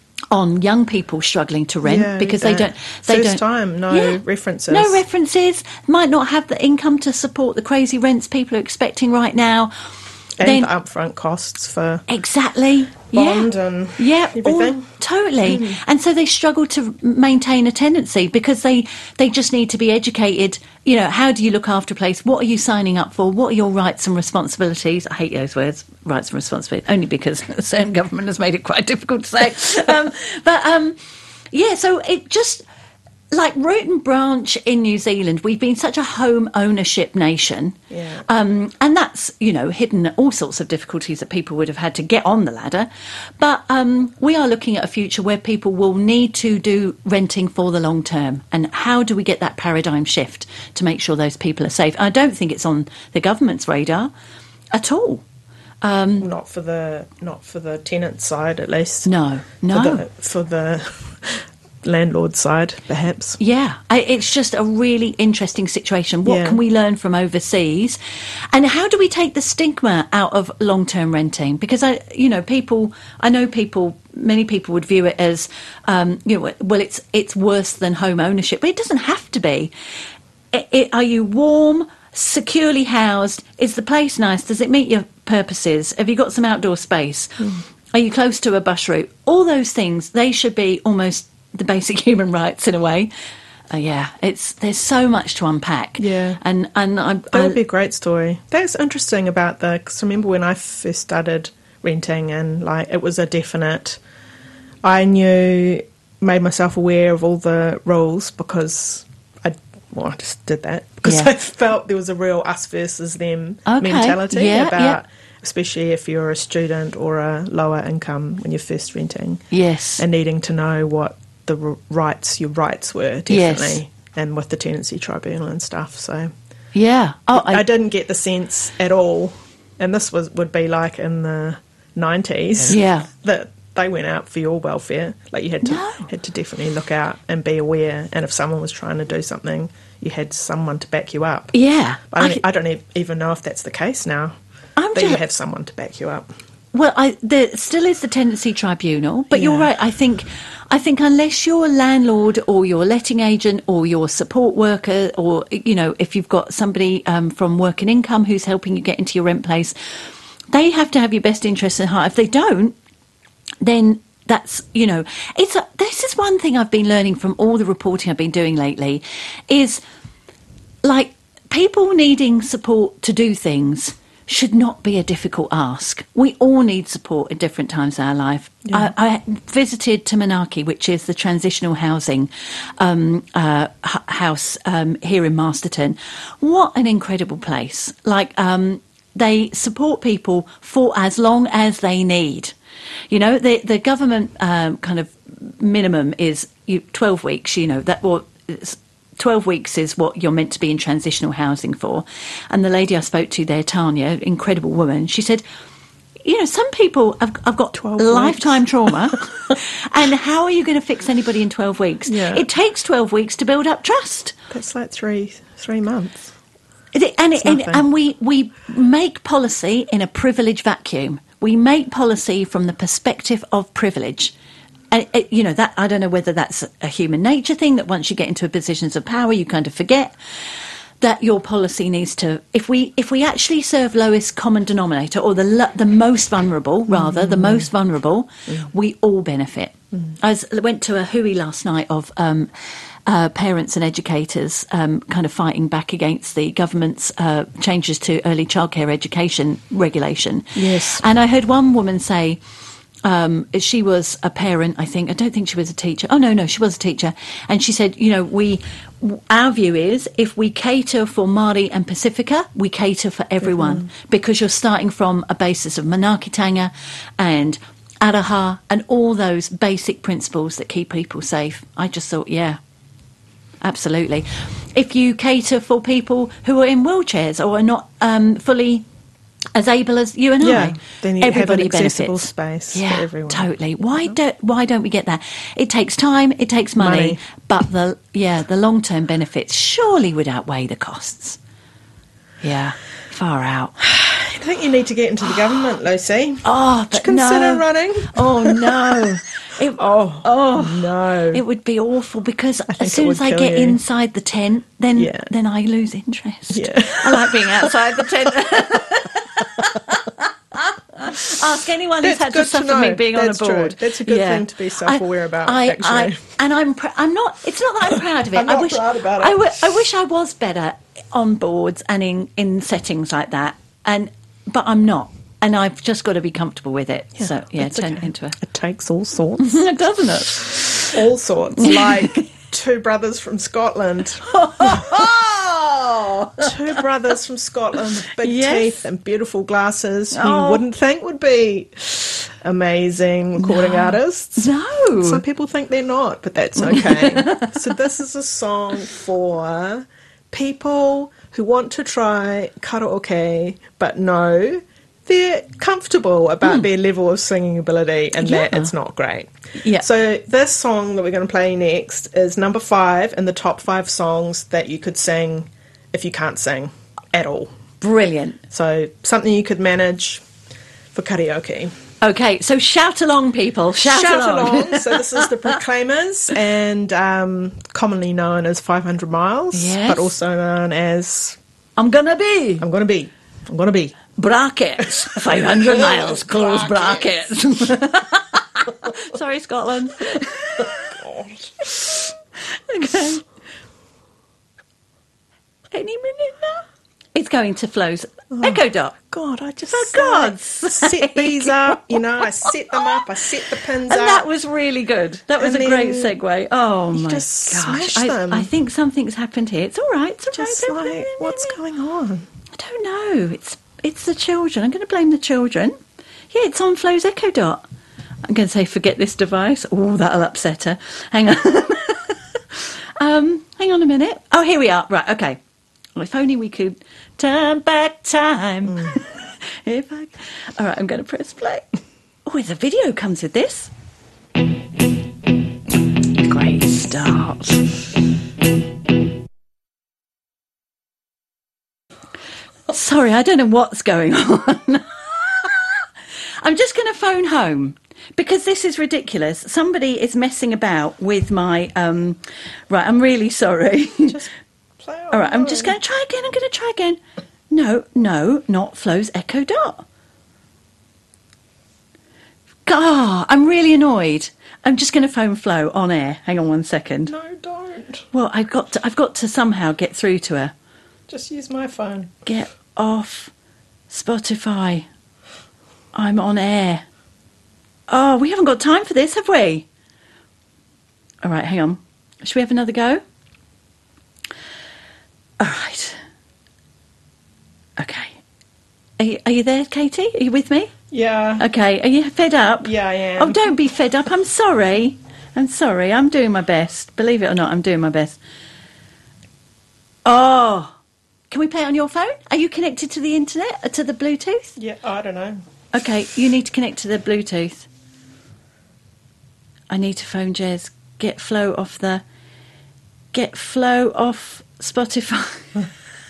[SPEAKER 3] on young people struggling to rent
[SPEAKER 2] yeah,
[SPEAKER 3] because they don't they
[SPEAKER 2] first
[SPEAKER 3] don't
[SPEAKER 2] time no
[SPEAKER 3] yeah,
[SPEAKER 2] references
[SPEAKER 3] no references might not have the income to support the crazy rents people are expecting right now,
[SPEAKER 2] and
[SPEAKER 3] then,
[SPEAKER 2] the upfront costs for
[SPEAKER 3] exactly
[SPEAKER 2] bond
[SPEAKER 3] yeah.
[SPEAKER 2] and
[SPEAKER 3] yeah,
[SPEAKER 2] everything.
[SPEAKER 3] all, totally.
[SPEAKER 2] Mm.
[SPEAKER 3] And so they struggle to maintain a tenancy because they, they just need to be educated. You know, how do you look after a place? What are you signing up for? What are your rights and responsibilities? I hate those words, rights and responsibilities, only because a certain government has made it quite difficult to say. um, but, um, yeah, so it just... Like Root and Branch in New Zealand, we've been such a home ownership nation.
[SPEAKER 2] Yeah.
[SPEAKER 3] Um, and that's, you know, hidden all sorts of difficulties that people would have had to get on the ladder. But um, we are looking at a future where people will need to do renting for the long term. And how do we get that paradigm shift to make sure those people are safe? I don't think it's on the government's radar at all. Um,
[SPEAKER 2] not for the not for the tenant side, at least.
[SPEAKER 3] No, no.
[SPEAKER 2] For the, for the landlord side, perhaps.
[SPEAKER 3] Yeah, I, it's just a really interesting situation. What
[SPEAKER 2] yeah.
[SPEAKER 3] can we learn from overseas, and how do we take the stigma out of long-term renting? Because I, you know, people, I know people, many people would view it as, um, you know, well, it's it's worse than home ownership, but it doesn't have to be. It, it, are you warm, securely housed? Is the place nice? Does it meet your purposes? Have you got some outdoor space? Mm. Are you close to a bus route? All those things, they should be almost the basic human rights in a way. Uh, yeah, it's there's so much to unpack.
[SPEAKER 2] Yeah.
[SPEAKER 3] and and I,
[SPEAKER 2] That
[SPEAKER 3] I
[SPEAKER 2] would be a great story. That's interesting about the, because remember when I first started renting and like it was a definite, I knew, made myself aware of all the rules because I, well, I just did that because
[SPEAKER 3] Yeah.
[SPEAKER 2] I felt there was a real us versus them
[SPEAKER 3] Okay.
[SPEAKER 2] mentality
[SPEAKER 3] Yeah,
[SPEAKER 2] about,
[SPEAKER 3] yeah.
[SPEAKER 2] especially if you're a student or a lower income when you're first renting
[SPEAKER 3] yes,
[SPEAKER 2] and needing to know what the r- rights, your rights were, definitely,
[SPEAKER 3] Yes.
[SPEAKER 2] and with the tenancy tribunal and stuff, so...
[SPEAKER 3] yeah. Oh,
[SPEAKER 2] I,
[SPEAKER 3] I,
[SPEAKER 2] didn't get the sense at all, and this was would be like in the nineties.
[SPEAKER 3] Yeah.
[SPEAKER 2] that they went out for your welfare. Like you had to
[SPEAKER 3] No.
[SPEAKER 2] had to definitely look out and be aware. And if someone was trying to do something, you had someone to back you up.
[SPEAKER 3] yeah.
[SPEAKER 2] I don't,
[SPEAKER 3] I-
[SPEAKER 2] I don't e- even know if that's the case now.
[SPEAKER 3] I'm
[SPEAKER 2] that you
[SPEAKER 3] ju-
[SPEAKER 2] have someone to back you up.
[SPEAKER 3] Well, I, there still is the tenancy tribunal, but you're
[SPEAKER 2] Yeah.
[SPEAKER 3] right. I think, I think unless you're a landlord or your letting agent or your support worker, or you know, if you've got somebody um, from work and income who's helping you get into your rent place, they have to have your best interests at heart. If they don't, then that's, you know, it's a, this is one thing I've been learning from all the reporting I've been doing lately, is like people needing support to do things should not be a difficult ask. We all need support at different times of our life.
[SPEAKER 2] Yeah.
[SPEAKER 3] I, I visited Tamanaki, which is the transitional housing um, uh, h- house um, here in Masterton. What an incredible place. Like, um, they support people for as long as they need. You know, the, the government um, kind of minimum is you, twelve weeks, you know, that or it's twelve weeks is what you're meant to be in transitional housing for. And the lady I spoke to there, Tanya, incredible woman, she said, you know, some people have, have got
[SPEAKER 2] twelve
[SPEAKER 3] lifetime
[SPEAKER 2] weeks.
[SPEAKER 3] trauma, and how are you going to fix anybody in twelve weeks?
[SPEAKER 2] Yeah.
[SPEAKER 3] It takes twelve weeks to build up trust.
[SPEAKER 2] That's like three three months.
[SPEAKER 3] It- And, it, and,
[SPEAKER 2] nothing.
[SPEAKER 3] and we, we make policy in a privilege vacuum. We make policy from the perspective of privilege. And, it, you know, that I don't know whether that's a human nature thing, that once you get into positions of power, you kind of forget that your policy needs to, if we if we actually serve lowest common denominator, or the lo- the most vulnerable, rather, the most vulnerable, we all benefit. I was, went to a hui last night of um, uh, parents and educators um, kind of fighting back against the government's uh, changes to early childcare education regulation.
[SPEAKER 2] Yes.
[SPEAKER 3] And I heard one woman say, um, she was a parent, I think. I don't think she was a teacher. Oh, no, no, she was a teacher. And she said, you know, we, our view is if we cater for Māori and Pacifica, we cater for everyone,
[SPEAKER 2] Mm-hmm.
[SPEAKER 3] because you're starting from a basis of manaakitanga and araha and all those basic principles that keep people safe. I just thought, yeah, absolutely. If you cater for people who are in wheelchairs or are not um, fully as able as you and
[SPEAKER 2] Yeah,
[SPEAKER 3] I,
[SPEAKER 2] then you have
[SPEAKER 3] everybody
[SPEAKER 2] an accessible
[SPEAKER 3] benefits.
[SPEAKER 2] space
[SPEAKER 3] Yeah,
[SPEAKER 2] for everyone.
[SPEAKER 3] totally. Why don't Why don't we get that? It takes time, it takes money,
[SPEAKER 2] Money.
[SPEAKER 3] but the yeah the long term benefits surely would outweigh the costs. Yeah, far out.
[SPEAKER 2] I think you need to get into the government, Lucy.
[SPEAKER 3] Oh,
[SPEAKER 2] Would you
[SPEAKER 3] but
[SPEAKER 2] consider
[SPEAKER 3] no.
[SPEAKER 2] running?
[SPEAKER 3] Oh no. It,
[SPEAKER 2] Oh,
[SPEAKER 3] oh
[SPEAKER 2] no.
[SPEAKER 3] It would be awful, because
[SPEAKER 2] think
[SPEAKER 3] as
[SPEAKER 2] it
[SPEAKER 3] soon
[SPEAKER 2] would
[SPEAKER 3] as I
[SPEAKER 2] kill
[SPEAKER 3] get
[SPEAKER 2] you.
[SPEAKER 3] inside the tent, then
[SPEAKER 2] Yeah.
[SPEAKER 3] then I lose interest.
[SPEAKER 2] Yeah.
[SPEAKER 3] I like being outside the tent. Ask anyone who's
[SPEAKER 2] That's
[SPEAKER 3] had to
[SPEAKER 2] good to
[SPEAKER 3] suffer
[SPEAKER 2] know.
[SPEAKER 3] me being
[SPEAKER 2] That's
[SPEAKER 3] on a
[SPEAKER 2] true.
[SPEAKER 3] board.
[SPEAKER 2] That's a good thing to be self-aware about,
[SPEAKER 3] I,
[SPEAKER 2] actually.
[SPEAKER 3] I, and I'm pr- I'm not. It's not that I'm proud of it.
[SPEAKER 2] I'm not
[SPEAKER 3] I wish,
[SPEAKER 2] proud about it.
[SPEAKER 3] I, w- I wish I was better on boards and in, in settings like that. And but I'm not. And I've just got to be comfortable with it. so yeah,
[SPEAKER 2] That's
[SPEAKER 3] turn
[SPEAKER 2] okay.
[SPEAKER 3] it into a.
[SPEAKER 2] It takes all sorts.
[SPEAKER 3] Doesn't it?
[SPEAKER 2] all sorts. Like two brothers from Scotland.
[SPEAKER 3] Oh!
[SPEAKER 2] Two brothers from Scotland with big
[SPEAKER 3] Yes.
[SPEAKER 2] teeth and beautiful glasses who
[SPEAKER 3] Oh.
[SPEAKER 2] you wouldn't think would be amazing recording
[SPEAKER 3] No.
[SPEAKER 2] artists.
[SPEAKER 3] No.
[SPEAKER 2] Some people think they're not, but that's okay. So this is a song for people who want to try karaoke, but no, they're comfortable about their level of singing ability and that
[SPEAKER 3] Yeah.
[SPEAKER 2] it's not great.
[SPEAKER 3] Yeah.
[SPEAKER 2] So this song that we're going to play next is number five in the top five songs that you could sing if you can't sing at all.
[SPEAKER 3] Brilliant.
[SPEAKER 2] So something you could manage for karaoke.
[SPEAKER 3] Okay, so shout along, people. Shout, along.
[SPEAKER 2] So this is the Proclaimers, and um, commonly known as five hundred miles,
[SPEAKER 3] Yes.
[SPEAKER 2] but also known as
[SPEAKER 3] I'm gonna be
[SPEAKER 2] I'm Gonna Be. I'm Gonna Be.
[SPEAKER 3] brackets. five hundred miles. Close brackets. Sorry, Scotland. Okay. Any minute now. It's going to Flo's
[SPEAKER 2] Oh.
[SPEAKER 3] Echo Dot.
[SPEAKER 2] God, I just
[SPEAKER 3] For God's
[SPEAKER 2] like, set these up. You know, I set them up. I set the pins
[SPEAKER 3] And
[SPEAKER 2] up.
[SPEAKER 3] that was really good. That was
[SPEAKER 2] And
[SPEAKER 3] a great
[SPEAKER 2] then
[SPEAKER 3] segue. Oh
[SPEAKER 2] you
[SPEAKER 3] my
[SPEAKER 2] just
[SPEAKER 3] gosh!
[SPEAKER 2] smash
[SPEAKER 3] I,
[SPEAKER 2] them.
[SPEAKER 3] I think something's happened here. It's all right. It's all
[SPEAKER 2] just
[SPEAKER 3] right.
[SPEAKER 2] like, what's going on?
[SPEAKER 3] I don't know. It's it's the children. I'm going to blame the children. Yeah, it's on Flo's Echo Dot. I'm going to say forget this device. Oh, that'll upset her. Hang on. um, hang on a minute. Oh, here we are. Right. Okay. Well, if only we could turn back time. Mm. If I... All right, I'm going to press play. Oh, there's a video comes with this. Great start. Sorry, I don't know what's going on. I'm just going to phone home because this is ridiculous. Somebody is messing about with my... Um... Right, I'm really sorry.
[SPEAKER 2] Just play it
[SPEAKER 3] All right, I'm just going to try again. I'm going to try again. No, no, not Flo's Echo Dot. God, I'm really annoyed. I'm just going to phone Flo on air. Hang on one second.
[SPEAKER 2] No, don't.
[SPEAKER 3] Well, I've got to, I've got to somehow get through to her.
[SPEAKER 2] Just use my phone.
[SPEAKER 3] Get off Spotify. I'm on air. Oh, we haven't got time for this, have we? All right, hang on. Should we have another go? All right. Okay. Are you, are you there, Katie? Are you with me?
[SPEAKER 2] Yeah.
[SPEAKER 3] Okay. Are you fed up?
[SPEAKER 2] Yeah, I am.
[SPEAKER 3] Oh, don't be fed up. I'm sorry. I'm sorry. I'm doing my best. Believe it or not, I'm doing my best. Oh. Can we play it on your phone? Are you connected to the internet? Uh, to the Bluetooth?
[SPEAKER 2] Yeah, I don't know.
[SPEAKER 3] Okay, you need to connect to the Bluetooth. I need to phone Jez. Get Flo off the... Get Flo off Spotify.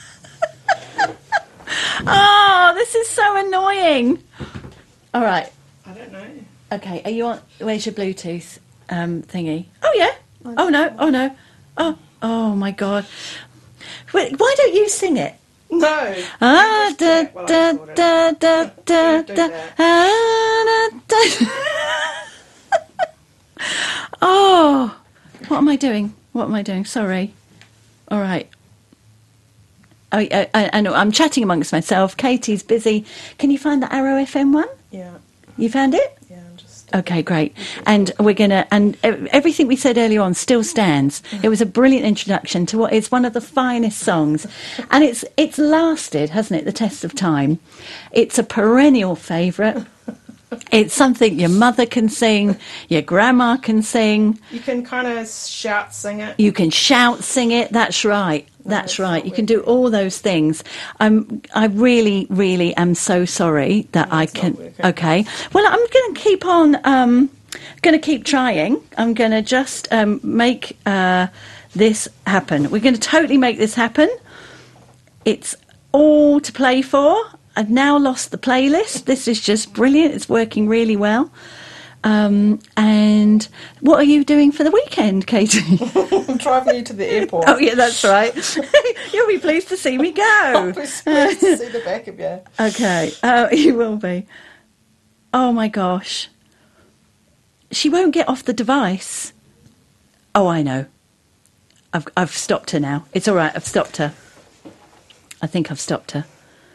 [SPEAKER 3] Oh, this is so annoying. All right.
[SPEAKER 2] I don't know.
[SPEAKER 3] Okay, are you on... Where's your Bluetooth um, thingy? Oh, yeah. Oh, no. Oh, no. Oh, oh, my God. Wait, why don't you sing it?
[SPEAKER 2] No.
[SPEAKER 3] Ah, da,
[SPEAKER 2] Well,
[SPEAKER 3] da,
[SPEAKER 2] I sort it.
[SPEAKER 3] da, da, da,
[SPEAKER 2] Do
[SPEAKER 3] da,
[SPEAKER 2] that.
[SPEAKER 3] ah, da, da. Oh, what am I doing? What am I doing? Sorry. All right. Oh, I, I, I know. I'm chatting amongst myself. Katie's busy. Can you find the Arrow F M one?
[SPEAKER 2] Yeah.
[SPEAKER 3] You found it?
[SPEAKER 2] Yeah, I'm just...
[SPEAKER 3] Okay, great. And we're going to, and ev- everything we said earlier on still stands. It was a brilliant introduction to what is one of the finest songs. And it's it's lasted, hasn't it, the test of time. It's a perennial favourite. It's something your mother can sing, your grandma can sing.
[SPEAKER 2] You can kind of shout, sing it.
[SPEAKER 3] You can shout, sing it. That's right. That's
[SPEAKER 2] that's
[SPEAKER 3] right.
[SPEAKER 2] what
[SPEAKER 3] You
[SPEAKER 2] we're
[SPEAKER 3] can do all those things. I'm. I really, really am so sorry that
[SPEAKER 2] No,
[SPEAKER 3] I
[SPEAKER 2] it's not
[SPEAKER 3] can.
[SPEAKER 2] working.
[SPEAKER 3] Okay. Well, I'm going to keep on. Um, going to keep trying. I'm going to just um, make uh, this happen. We're going to totally make this happen. It's all to play for. I've now lost the playlist. This is just brilliant. It's working really well. Um, and what are you doing for the weekend, Katie?
[SPEAKER 2] I'm driving you to the airport.
[SPEAKER 3] Oh, yeah, that's right. You'll be pleased to see me go.
[SPEAKER 2] I'll be pleased to see the back of you.
[SPEAKER 3] Okay, uh, you will be. Oh, my gosh. She won't get off the device. Oh, I know. I've, I've stopped her now. It's all right, I've stopped her. I think I've stopped her.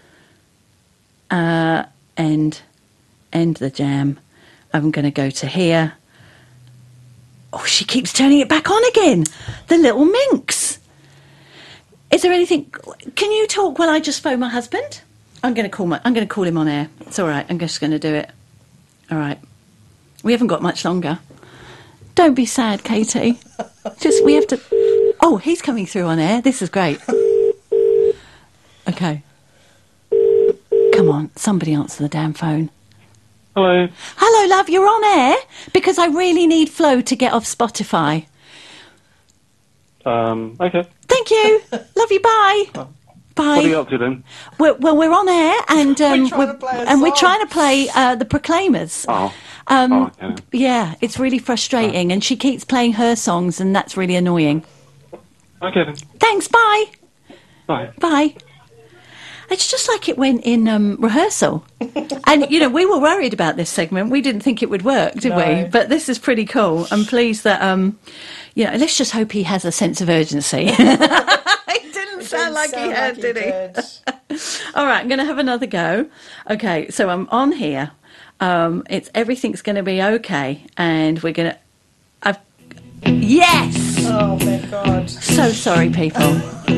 [SPEAKER 3] Uh, end, end the jam. I'm going to go to here. Oh, she keeps turning it back on again. The little minx. Is there anything? Can you talk while I just phone my husband? I'm going to call my. I'm going to call him on air. It's all right. I'm just going to do it. All right. We haven't got much longer. Don't be sad, Katie. Just we have to. Oh, he's coming through on air. This is great. Okay. Come on, somebody answer the damn phone.
[SPEAKER 6] Hello.
[SPEAKER 3] Hello, love, you're on air because I really need Flo to get off Spotify.
[SPEAKER 6] Um, okay.
[SPEAKER 3] Thank you. Love you, bye. Bye.
[SPEAKER 6] What are you up to then?
[SPEAKER 3] We're, well, we're on air and um,
[SPEAKER 2] We're trying to play a
[SPEAKER 3] and we're
[SPEAKER 2] song.
[SPEAKER 3] trying to play uh, the Proclaimers.
[SPEAKER 6] Oh.
[SPEAKER 3] Um,
[SPEAKER 6] oh, okay.
[SPEAKER 3] Yeah, it's really frustrating, and she keeps playing her songs, and that's really annoying.
[SPEAKER 6] Okay then.
[SPEAKER 3] Thanks. Bye.
[SPEAKER 6] Bye.
[SPEAKER 3] Bye. It's just like it went in um, rehearsal. And, you know, we were worried about this segment. We didn't think it would work, did
[SPEAKER 2] No.
[SPEAKER 3] we? But this is pretty cool. I'm pleased that, um, you know, let's just hope he has a sense of urgency. It didn't sound like he had, did he? All right, I'm going to have another go. Okay, so I'm on here. Um, it's everything's going to be okay, and we're going to. I've yes.
[SPEAKER 2] Oh my God!
[SPEAKER 3] So sorry, people.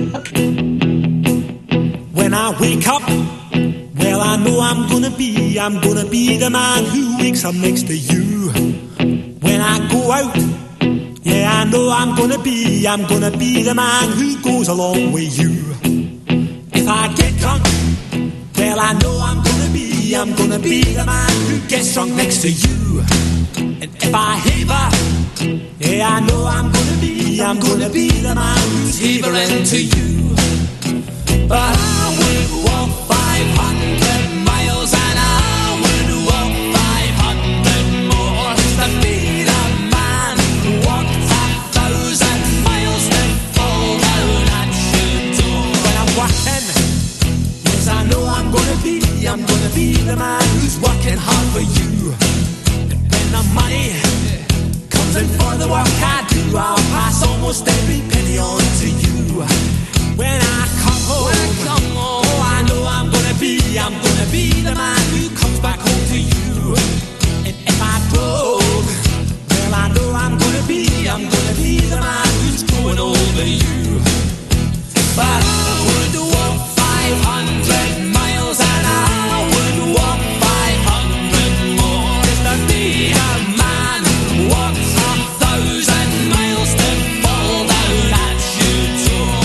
[SPEAKER 7] When I wake up, well, I know I'm gonna be, I'm gonna be the man who wakes up next to you. When I go out, yeah, I know I'm gonna be, I'm gonna be the man who goes along with you. If I get drunk, well, I know I'm gonna be, I'm gonna be the man who gets drunk next to you. And if I haver, yeah, I know I'm gonna be, I'm gonna be the man who's havering to you. But I would walk five hundred miles and I would walk five hundred more just to be the man who walked a thousand miles to fall down at your door. When I'm walking, yes, I know I'm gonna be, I'm gonna be the man who's working hard for you. And when the money comes in for the work I do, I'll pass almost every penny on to you. When I come home, when I come home, oh, I know I'm gonna be, I'm gonna be the man who comes back home to you. And if I broke, well, I know I'm gonna be, I'm gonna be the man who's going over you. But I would walk five hundred miles and I would walk five hundred more just to be a man who walks a thousand miles to fall down at your door.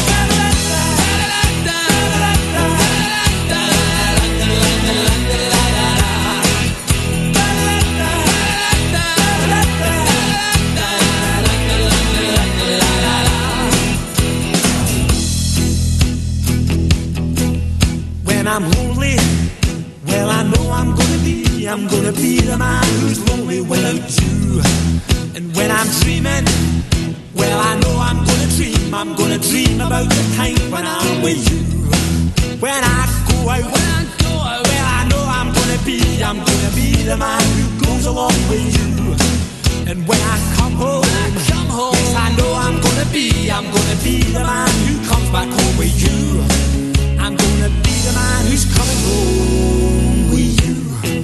[SPEAKER 7] When I'm lonely, well, I know I'm gonna be, I'm gonna be the man who's lonely without you. And when I'm dreaming, well, I know I'm gonna dream, I'm gonna dream about the time when I'm with you. When I go out, when I go out, well, I know I'm gonna be, I'm gonna be the man who goes along with you. And when I come home, when I come home, yes, I know I'm gonna be, I'm gonna be the man who comes back home with you. I'm gonna be the man who's coming home with you.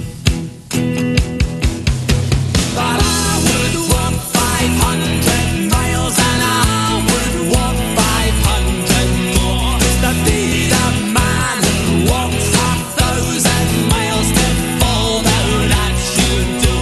[SPEAKER 7] But I would walk five hundred miles and I would walk five hundred more just to be the man who walks a thousand miles to fall down at your door.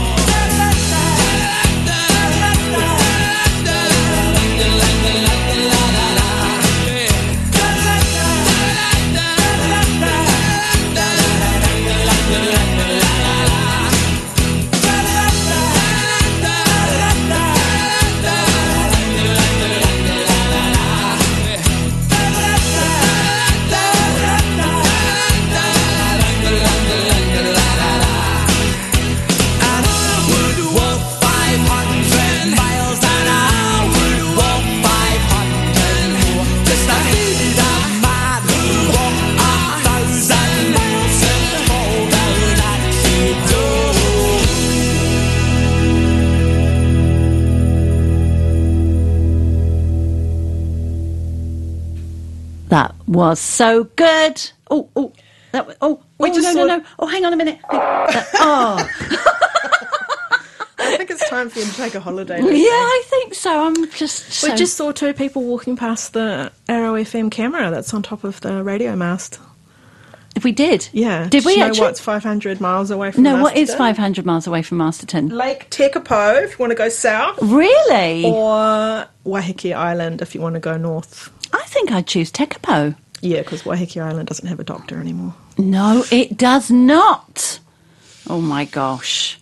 [SPEAKER 3] That was so good. Oh, oh, that. Was, oh,
[SPEAKER 2] We
[SPEAKER 3] oh,
[SPEAKER 2] just
[SPEAKER 3] no,
[SPEAKER 2] saw-
[SPEAKER 3] no, no. Oh, hang on a minute. That- oh,
[SPEAKER 2] I think it's time for you to take a holiday.
[SPEAKER 3] yeah,
[SPEAKER 2] don't you?
[SPEAKER 3] I think so. I'm just. So,
[SPEAKER 2] We just saw two people walking past the Arrow F M camera that's on top of the radio mast.
[SPEAKER 3] we did.
[SPEAKER 2] Yeah.
[SPEAKER 3] Did we
[SPEAKER 2] you know
[SPEAKER 3] actually?
[SPEAKER 2] what's five hundred miles away from
[SPEAKER 3] No, what is
[SPEAKER 2] Masterton?
[SPEAKER 3] five hundred miles away from Masterton?
[SPEAKER 2] Lake Tekapo, if you want to go south,
[SPEAKER 3] Really?
[SPEAKER 2] or Waiheke Island, if you want to go north.
[SPEAKER 3] I think I'd choose Tekapo.
[SPEAKER 2] Yeah, because Waiheke Island doesn't have a doctor anymore.
[SPEAKER 3] No, it does not. Oh my gosh.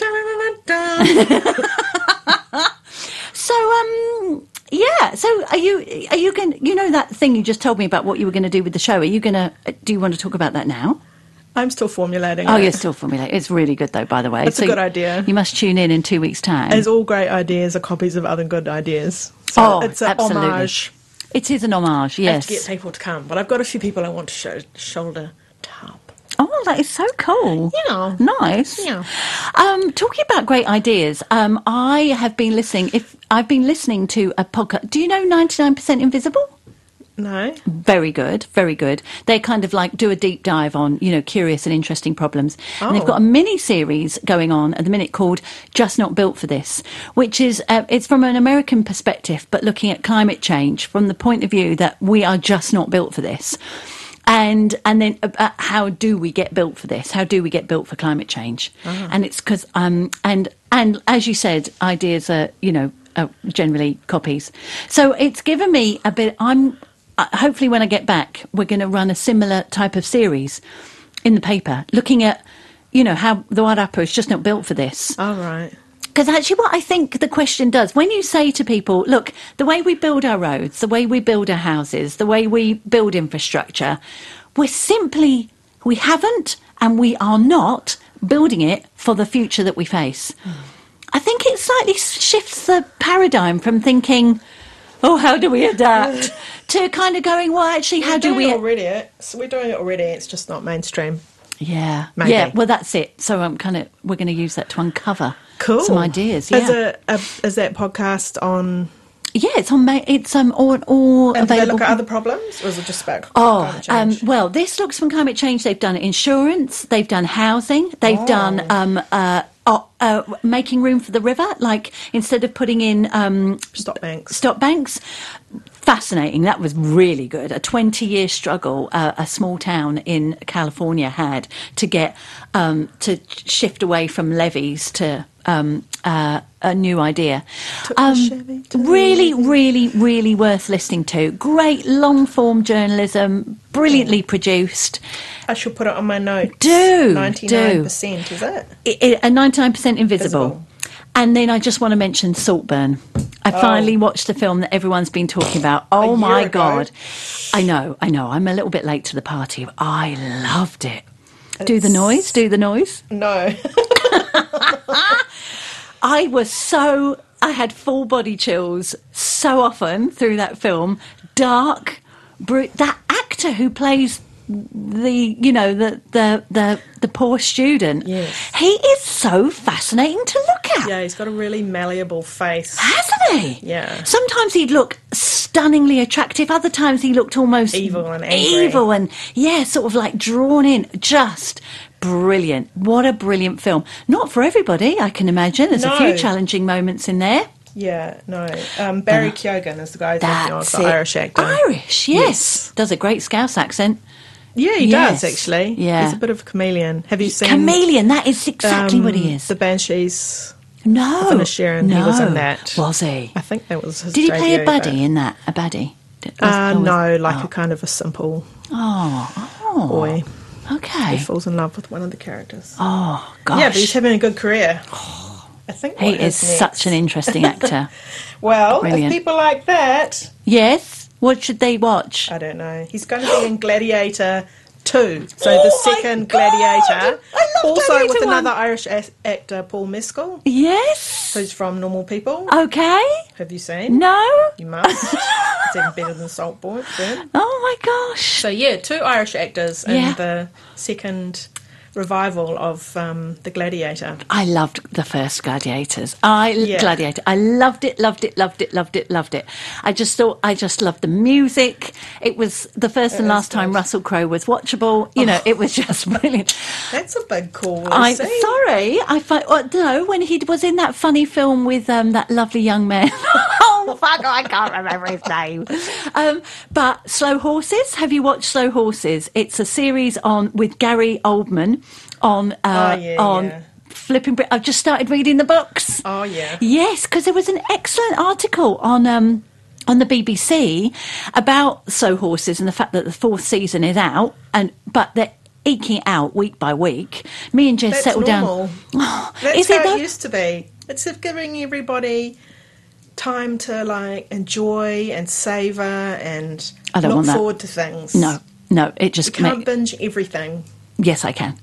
[SPEAKER 3] So, um, yeah. So, are you are you going? You know that thing you just told me about what you were going to do with the show. Are you going to? Do you want to talk about that now?
[SPEAKER 2] I'm still formulating
[SPEAKER 3] Oh,
[SPEAKER 2] it.
[SPEAKER 3] you're still formulating. It's really good, though. By the way,
[SPEAKER 2] It's a good idea.
[SPEAKER 3] You must tune in in two weeks' time.
[SPEAKER 2] As all great ideas are copies of other good ideas. So
[SPEAKER 3] Oh,
[SPEAKER 2] it's an
[SPEAKER 3] absolutely.
[SPEAKER 2] homage.
[SPEAKER 3] It is an homage.
[SPEAKER 2] I have
[SPEAKER 3] Yes.
[SPEAKER 2] to get people to come, but I've got a few people I want to show, shoulder tap.
[SPEAKER 3] Oh, that is so cool.
[SPEAKER 2] Yeah.
[SPEAKER 3] Nice.
[SPEAKER 2] Yeah.
[SPEAKER 3] Um, talking about great ideas, um, I have been listening. If I've been listening to a podcast. Do you know ninety-nine percent Invisible?
[SPEAKER 2] No.
[SPEAKER 3] Very good, very good. They kind of like do a deep dive on, you know, curious and interesting problems.
[SPEAKER 2] Oh.
[SPEAKER 3] And they've got a mini series going on at the minute called Just Not Built for This, which is, uh, it's from an American perspective, but looking at climate change from the point of view that we are just not built for this. And and then uh, how do we get built for this? How do we get built for climate change?
[SPEAKER 2] Uh-huh.
[SPEAKER 3] And it's because, um, and, and as you said, ideas are, you know, are generally copies. So it's given me a bit, I'm, Uh, hopefully when I get back, we're going to run a similar type of series in the paper, looking at, you know, how the Wairarapa is just not built for this.
[SPEAKER 2] All right.
[SPEAKER 3] Because actually what I think the question does, when you say to people, look, the way we build our roads, the way we build our houses, the way we build infrastructure, we're simply, we haven't and we are not building it for the future that we face. Mm. I think it slightly shifts the paradigm from thinking, oh, how do we adapt? to kind of going, well, actually, how
[SPEAKER 2] we're
[SPEAKER 3] do we...
[SPEAKER 2] It already. So we're doing it already. It's just not mainstream.
[SPEAKER 3] Yeah.
[SPEAKER 2] Maybe.
[SPEAKER 3] Yeah, well, that's it. So I'm kind of, we're going to use that to uncover
[SPEAKER 2] cool.
[SPEAKER 3] some ideas. Yeah.
[SPEAKER 2] Is, it a, is that podcast on...
[SPEAKER 3] Yeah, it's on. It's um all, all
[SPEAKER 2] and
[SPEAKER 3] available.
[SPEAKER 2] do they look at other problems, or is it just about
[SPEAKER 3] oh,
[SPEAKER 2] climate change?
[SPEAKER 3] Um, well, this looks from climate change. They've done insurance. They've done housing. They've
[SPEAKER 2] Oh.
[SPEAKER 3] done um uh, uh, uh making room for the river. Like instead of putting in um
[SPEAKER 2] Stop banks.
[SPEAKER 3] Stop banks. Fascinating. That was really good. A twenty-year struggle uh, a small town in California had to get um to shift away from levees to. Um, uh, a new idea. Um, really, really, really worth listening to. Great long-form journalism, brilliantly produced.
[SPEAKER 2] I should put it on my notes.
[SPEAKER 3] Do,
[SPEAKER 2] ninety-nine percent,
[SPEAKER 3] do.
[SPEAKER 2] is it?
[SPEAKER 3] It, it? A ninety-nine percent invisible.
[SPEAKER 2] Visible.
[SPEAKER 3] And then I just want to mention Saltburn. I
[SPEAKER 2] Oh.
[SPEAKER 3] finally watched the film that everyone's been talking about. Oh,
[SPEAKER 2] year
[SPEAKER 3] my
[SPEAKER 2] ago.
[SPEAKER 3] God. I know, I know. I'm a little bit late to the party. I loved it. Do the
[SPEAKER 2] It's-
[SPEAKER 3] noise, do the noise.
[SPEAKER 2] No.
[SPEAKER 3] I was so, I had full body chills so often through that film. Dark, bru- that actor who plays the, you know, the the the, the poor student.
[SPEAKER 2] Yes.
[SPEAKER 3] He is so fascinating to look at.
[SPEAKER 2] Yeah, he's got a really malleable face.
[SPEAKER 3] Hasn't he?
[SPEAKER 2] Yeah.
[SPEAKER 3] Sometimes he'd look stunningly attractive. Other times he looked almost
[SPEAKER 2] Evil and angry.
[SPEAKER 3] Evil and, yeah, sort of like drawn in. Just brilliant. What a brilliant film. Not for everybody, I can imagine. There's a few
[SPEAKER 2] No.
[SPEAKER 3] challenging moments in there.
[SPEAKER 2] Yeah, no. Um, Barry Keoghan is the guy thinking of,
[SPEAKER 3] That's
[SPEAKER 2] the
[SPEAKER 3] it.
[SPEAKER 2] Irish actor.
[SPEAKER 3] Irish, yes. Does a great Scouse accent.
[SPEAKER 2] Yeah, he
[SPEAKER 3] Yes.
[SPEAKER 2] does, actually.
[SPEAKER 3] Yeah.
[SPEAKER 2] He's a bit of a chameleon. Have you seen...
[SPEAKER 3] Chameleon, that is exactly
[SPEAKER 2] um,
[SPEAKER 3] what he is.
[SPEAKER 2] The Banshees
[SPEAKER 3] No.
[SPEAKER 2] of Inisherin,
[SPEAKER 3] no.
[SPEAKER 2] he was in that.
[SPEAKER 3] Was he?
[SPEAKER 2] I think that was his
[SPEAKER 3] Did he play a
[SPEAKER 2] debut,
[SPEAKER 3] baddie
[SPEAKER 2] but-
[SPEAKER 3] in that? A baddie? Did- was-
[SPEAKER 2] Uh,
[SPEAKER 3] or was-
[SPEAKER 2] no, like
[SPEAKER 3] oh.
[SPEAKER 2] a kind of a simple
[SPEAKER 3] Oh, oh.
[SPEAKER 2] boy.
[SPEAKER 3] Okay.
[SPEAKER 2] He falls in love with one of the characters.
[SPEAKER 3] Oh, gosh.
[SPEAKER 2] Yeah, but he's having a good career. I think
[SPEAKER 3] He
[SPEAKER 2] what
[SPEAKER 3] is
[SPEAKER 2] next?
[SPEAKER 3] such an interesting actor.
[SPEAKER 2] Well,
[SPEAKER 3] Brilliant.
[SPEAKER 2] if people like that,
[SPEAKER 3] Yes? What should they watch?
[SPEAKER 2] I don't know. He's going to be in Gladiator two, so the
[SPEAKER 3] Oh my
[SPEAKER 2] second
[SPEAKER 3] God!
[SPEAKER 2] Gladiator.
[SPEAKER 3] I love
[SPEAKER 2] also
[SPEAKER 3] Gladiator
[SPEAKER 2] with
[SPEAKER 3] one.
[SPEAKER 2] another Irish a- actor, Paul Mescal,
[SPEAKER 3] Yes?
[SPEAKER 2] who's from Normal People.
[SPEAKER 3] Okay.
[SPEAKER 2] Have you seen?
[SPEAKER 3] No?
[SPEAKER 2] You must. It's even better than Saltburn.
[SPEAKER 3] Oh, my gosh.
[SPEAKER 2] So yeah, two Irish actors in
[SPEAKER 3] Yeah.
[SPEAKER 2] the second revival of um, the Gladiator.
[SPEAKER 3] I loved the first Gladiators. I
[SPEAKER 2] Yeah.
[SPEAKER 3] Gladiator. I loved it, loved it, loved it, loved it, loved it. I just thought I just loved the music. It was the first
[SPEAKER 2] It
[SPEAKER 3] and
[SPEAKER 2] is
[SPEAKER 3] last time
[SPEAKER 2] good.
[SPEAKER 3] Russell Crowe was watchable. You know, it was just brilliant.
[SPEAKER 2] That's a big call.
[SPEAKER 3] I'm
[SPEAKER 2] Lucy.
[SPEAKER 3] sorry. I find, oh, no, when he was in that funny film with um, that lovely young man. Oh, fuck, I can't remember his name. Um, but Slow Horses. Have you watched Slow Horses? It's a series on with Gary Oldman on uh,
[SPEAKER 2] Oh, yeah,
[SPEAKER 3] on
[SPEAKER 2] yeah.
[SPEAKER 3] Flipping Brit. I've just started reading the books.
[SPEAKER 2] Oh yeah.
[SPEAKER 3] Yes, because there was an excellent article on um, on the B B C about Slow Horses and the fact that the fourth season is out, and but they're eking it out week by week. Me and Jess
[SPEAKER 2] That's
[SPEAKER 3] settled
[SPEAKER 2] normal.
[SPEAKER 3] down. Oh,
[SPEAKER 2] That's
[SPEAKER 3] is
[SPEAKER 2] how
[SPEAKER 3] it
[SPEAKER 2] it,
[SPEAKER 3] though?
[SPEAKER 2] used to be. It's of giving everybody time to like enjoy and savour and
[SPEAKER 3] I don't
[SPEAKER 2] look
[SPEAKER 3] want that.
[SPEAKER 2] forward to things.
[SPEAKER 3] No, no, it
[SPEAKER 2] You
[SPEAKER 3] just
[SPEAKER 2] can't
[SPEAKER 3] make,
[SPEAKER 2] binge everything.
[SPEAKER 3] yes, I can.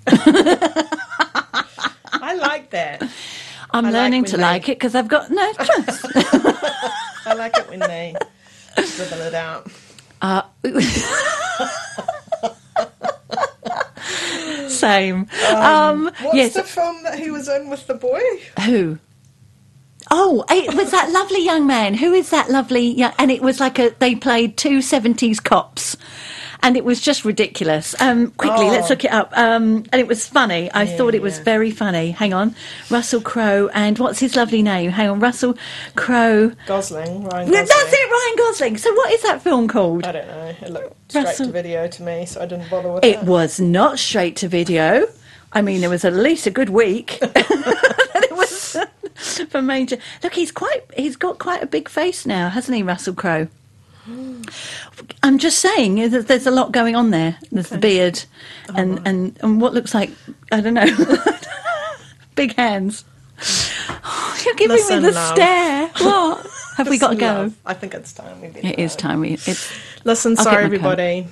[SPEAKER 2] I like that.
[SPEAKER 3] I'm
[SPEAKER 2] I like
[SPEAKER 3] learning
[SPEAKER 2] when
[SPEAKER 3] to
[SPEAKER 2] they-
[SPEAKER 3] like it because I've got no choice.
[SPEAKER 2] I like it when they dribble it out.
[SPEAKER 3] Uh, same.
[SPEAKER 2] Um,
[SPEAKER 3] Um,
[SPEAKER 2] what's
[SPEAKER 3] yes.
[SPEAKER 2] the film that he was in with the boy?
[SPEAKER 3] Who? Oh, it was that lovely young man. Who is that lovely young... And it was like a... They played two seventies cops. And it was just ridiculous. Um, quickly,
[SPEAKER 2] Oh.
[SPEAKER 3] let's look it up. Um, and it was funny. I
[SPEAKER 2] Yeah,
[SPEAKER 3] thought it was
[SPEAKER 2] yeah.
[SPEAKER 3] very funny. Hang on. Russell Crowe and... What's his lovely name? Hang on. Russell Crowe...
[SPEAKER 2] Gosling, Ryan
[SPEAKER 3] Yeah,
[SPEAKER 2] Gosling.
[SPEAKER 3] that's it, Ryan Gosling. So what is that film called?
[SPEAKER 2] I don't know. It looked straight
[SPEAKER 3] Russell-
[SPEAKER 2] to video to me, so I didn't bother with
[SPEAKER 3] It
[SPEAKER 2] it.
[SPEAKER 3] was not straight to video. I mean, there was at least a good week. It was for major. Look, he's quite. He's got quite a big face now, hasn't he, Russell Crowe? I'm just saying that there's a lot going on there. There's the beard, and, and and what looks like, I don't know, big hands. Oh, you're giving
[SPEAKER 2] Listen,
[SPEAKER 3] me the
[SPEAKER 2] love.
[SPEAKER 3] stare. What? Have we got to go?
[SPEAKER 2] Love. I think it's time we better
[SPEAKER 3] It is
[SPEAKER 2] go.
[SPEAKER 3] time. We, it's,
[SPEAKER 2] Listen,
[SPEAKER 3] I'll
[SPEAKER 2] sorry
[SPEAKER 3] get my coat.
[SPEAKER 2] everybody.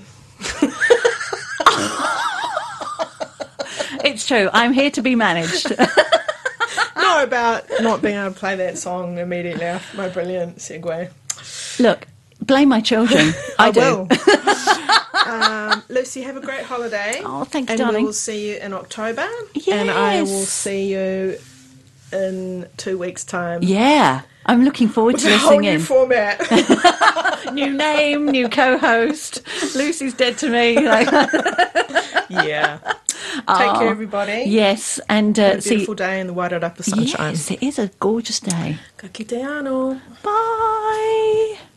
[SPEAKER 3] it's true. I'm here to be managed.
[SPEAKER 2] Not about not being able to play that song immediately after my brilliant segue.
[SPEAKER 3] Look, blame my children. I,
[SPEAKER 2] I
[SPEAKER 3] do.
[SPEAKER 2] will. um, Lucy, have a great holiday.
[SPEAKER 3] Oh, thanks,
[SPEAKER 2] and
[SPEAKER 3] darling.
[SPEAKER 2] we will see you in October. And I will
[SPEAKER 3] Yes.
[SPEAKER 2] see you in two weeks' time.
[SPEAKER 3] Yeah, I'm looking forward
[SPEAKER 2] With
[SPEAKER 3] to
[SPEAKER 2] a whole
[SPEAKER 3] listening
[SPEAKER 2] new
[SPEAKER 3] in.
[SPEAKER 2] format.
[SPEAKER 3] New name, new co-host. Lucy's dead to me. Like,
[SPEAKER 2] Yeah. Take
[SPEAKER 3] Oh,
[SPEAKER 2] care, everybody.
[SPEAKER 3] yes, and
[SPEAKER 2] Have
[SPEAKER 3] uh,
[SPEAKER 2] a
[SPEAKER 3] see.
[SPEAKER 2] beautiful day in the Wairarapa sunshine.
[SPEAKER 3] Yes, it is a gorgeous day.
[SPEAKER 2] Ka kite anō.
[SPEAKER 3] Bye.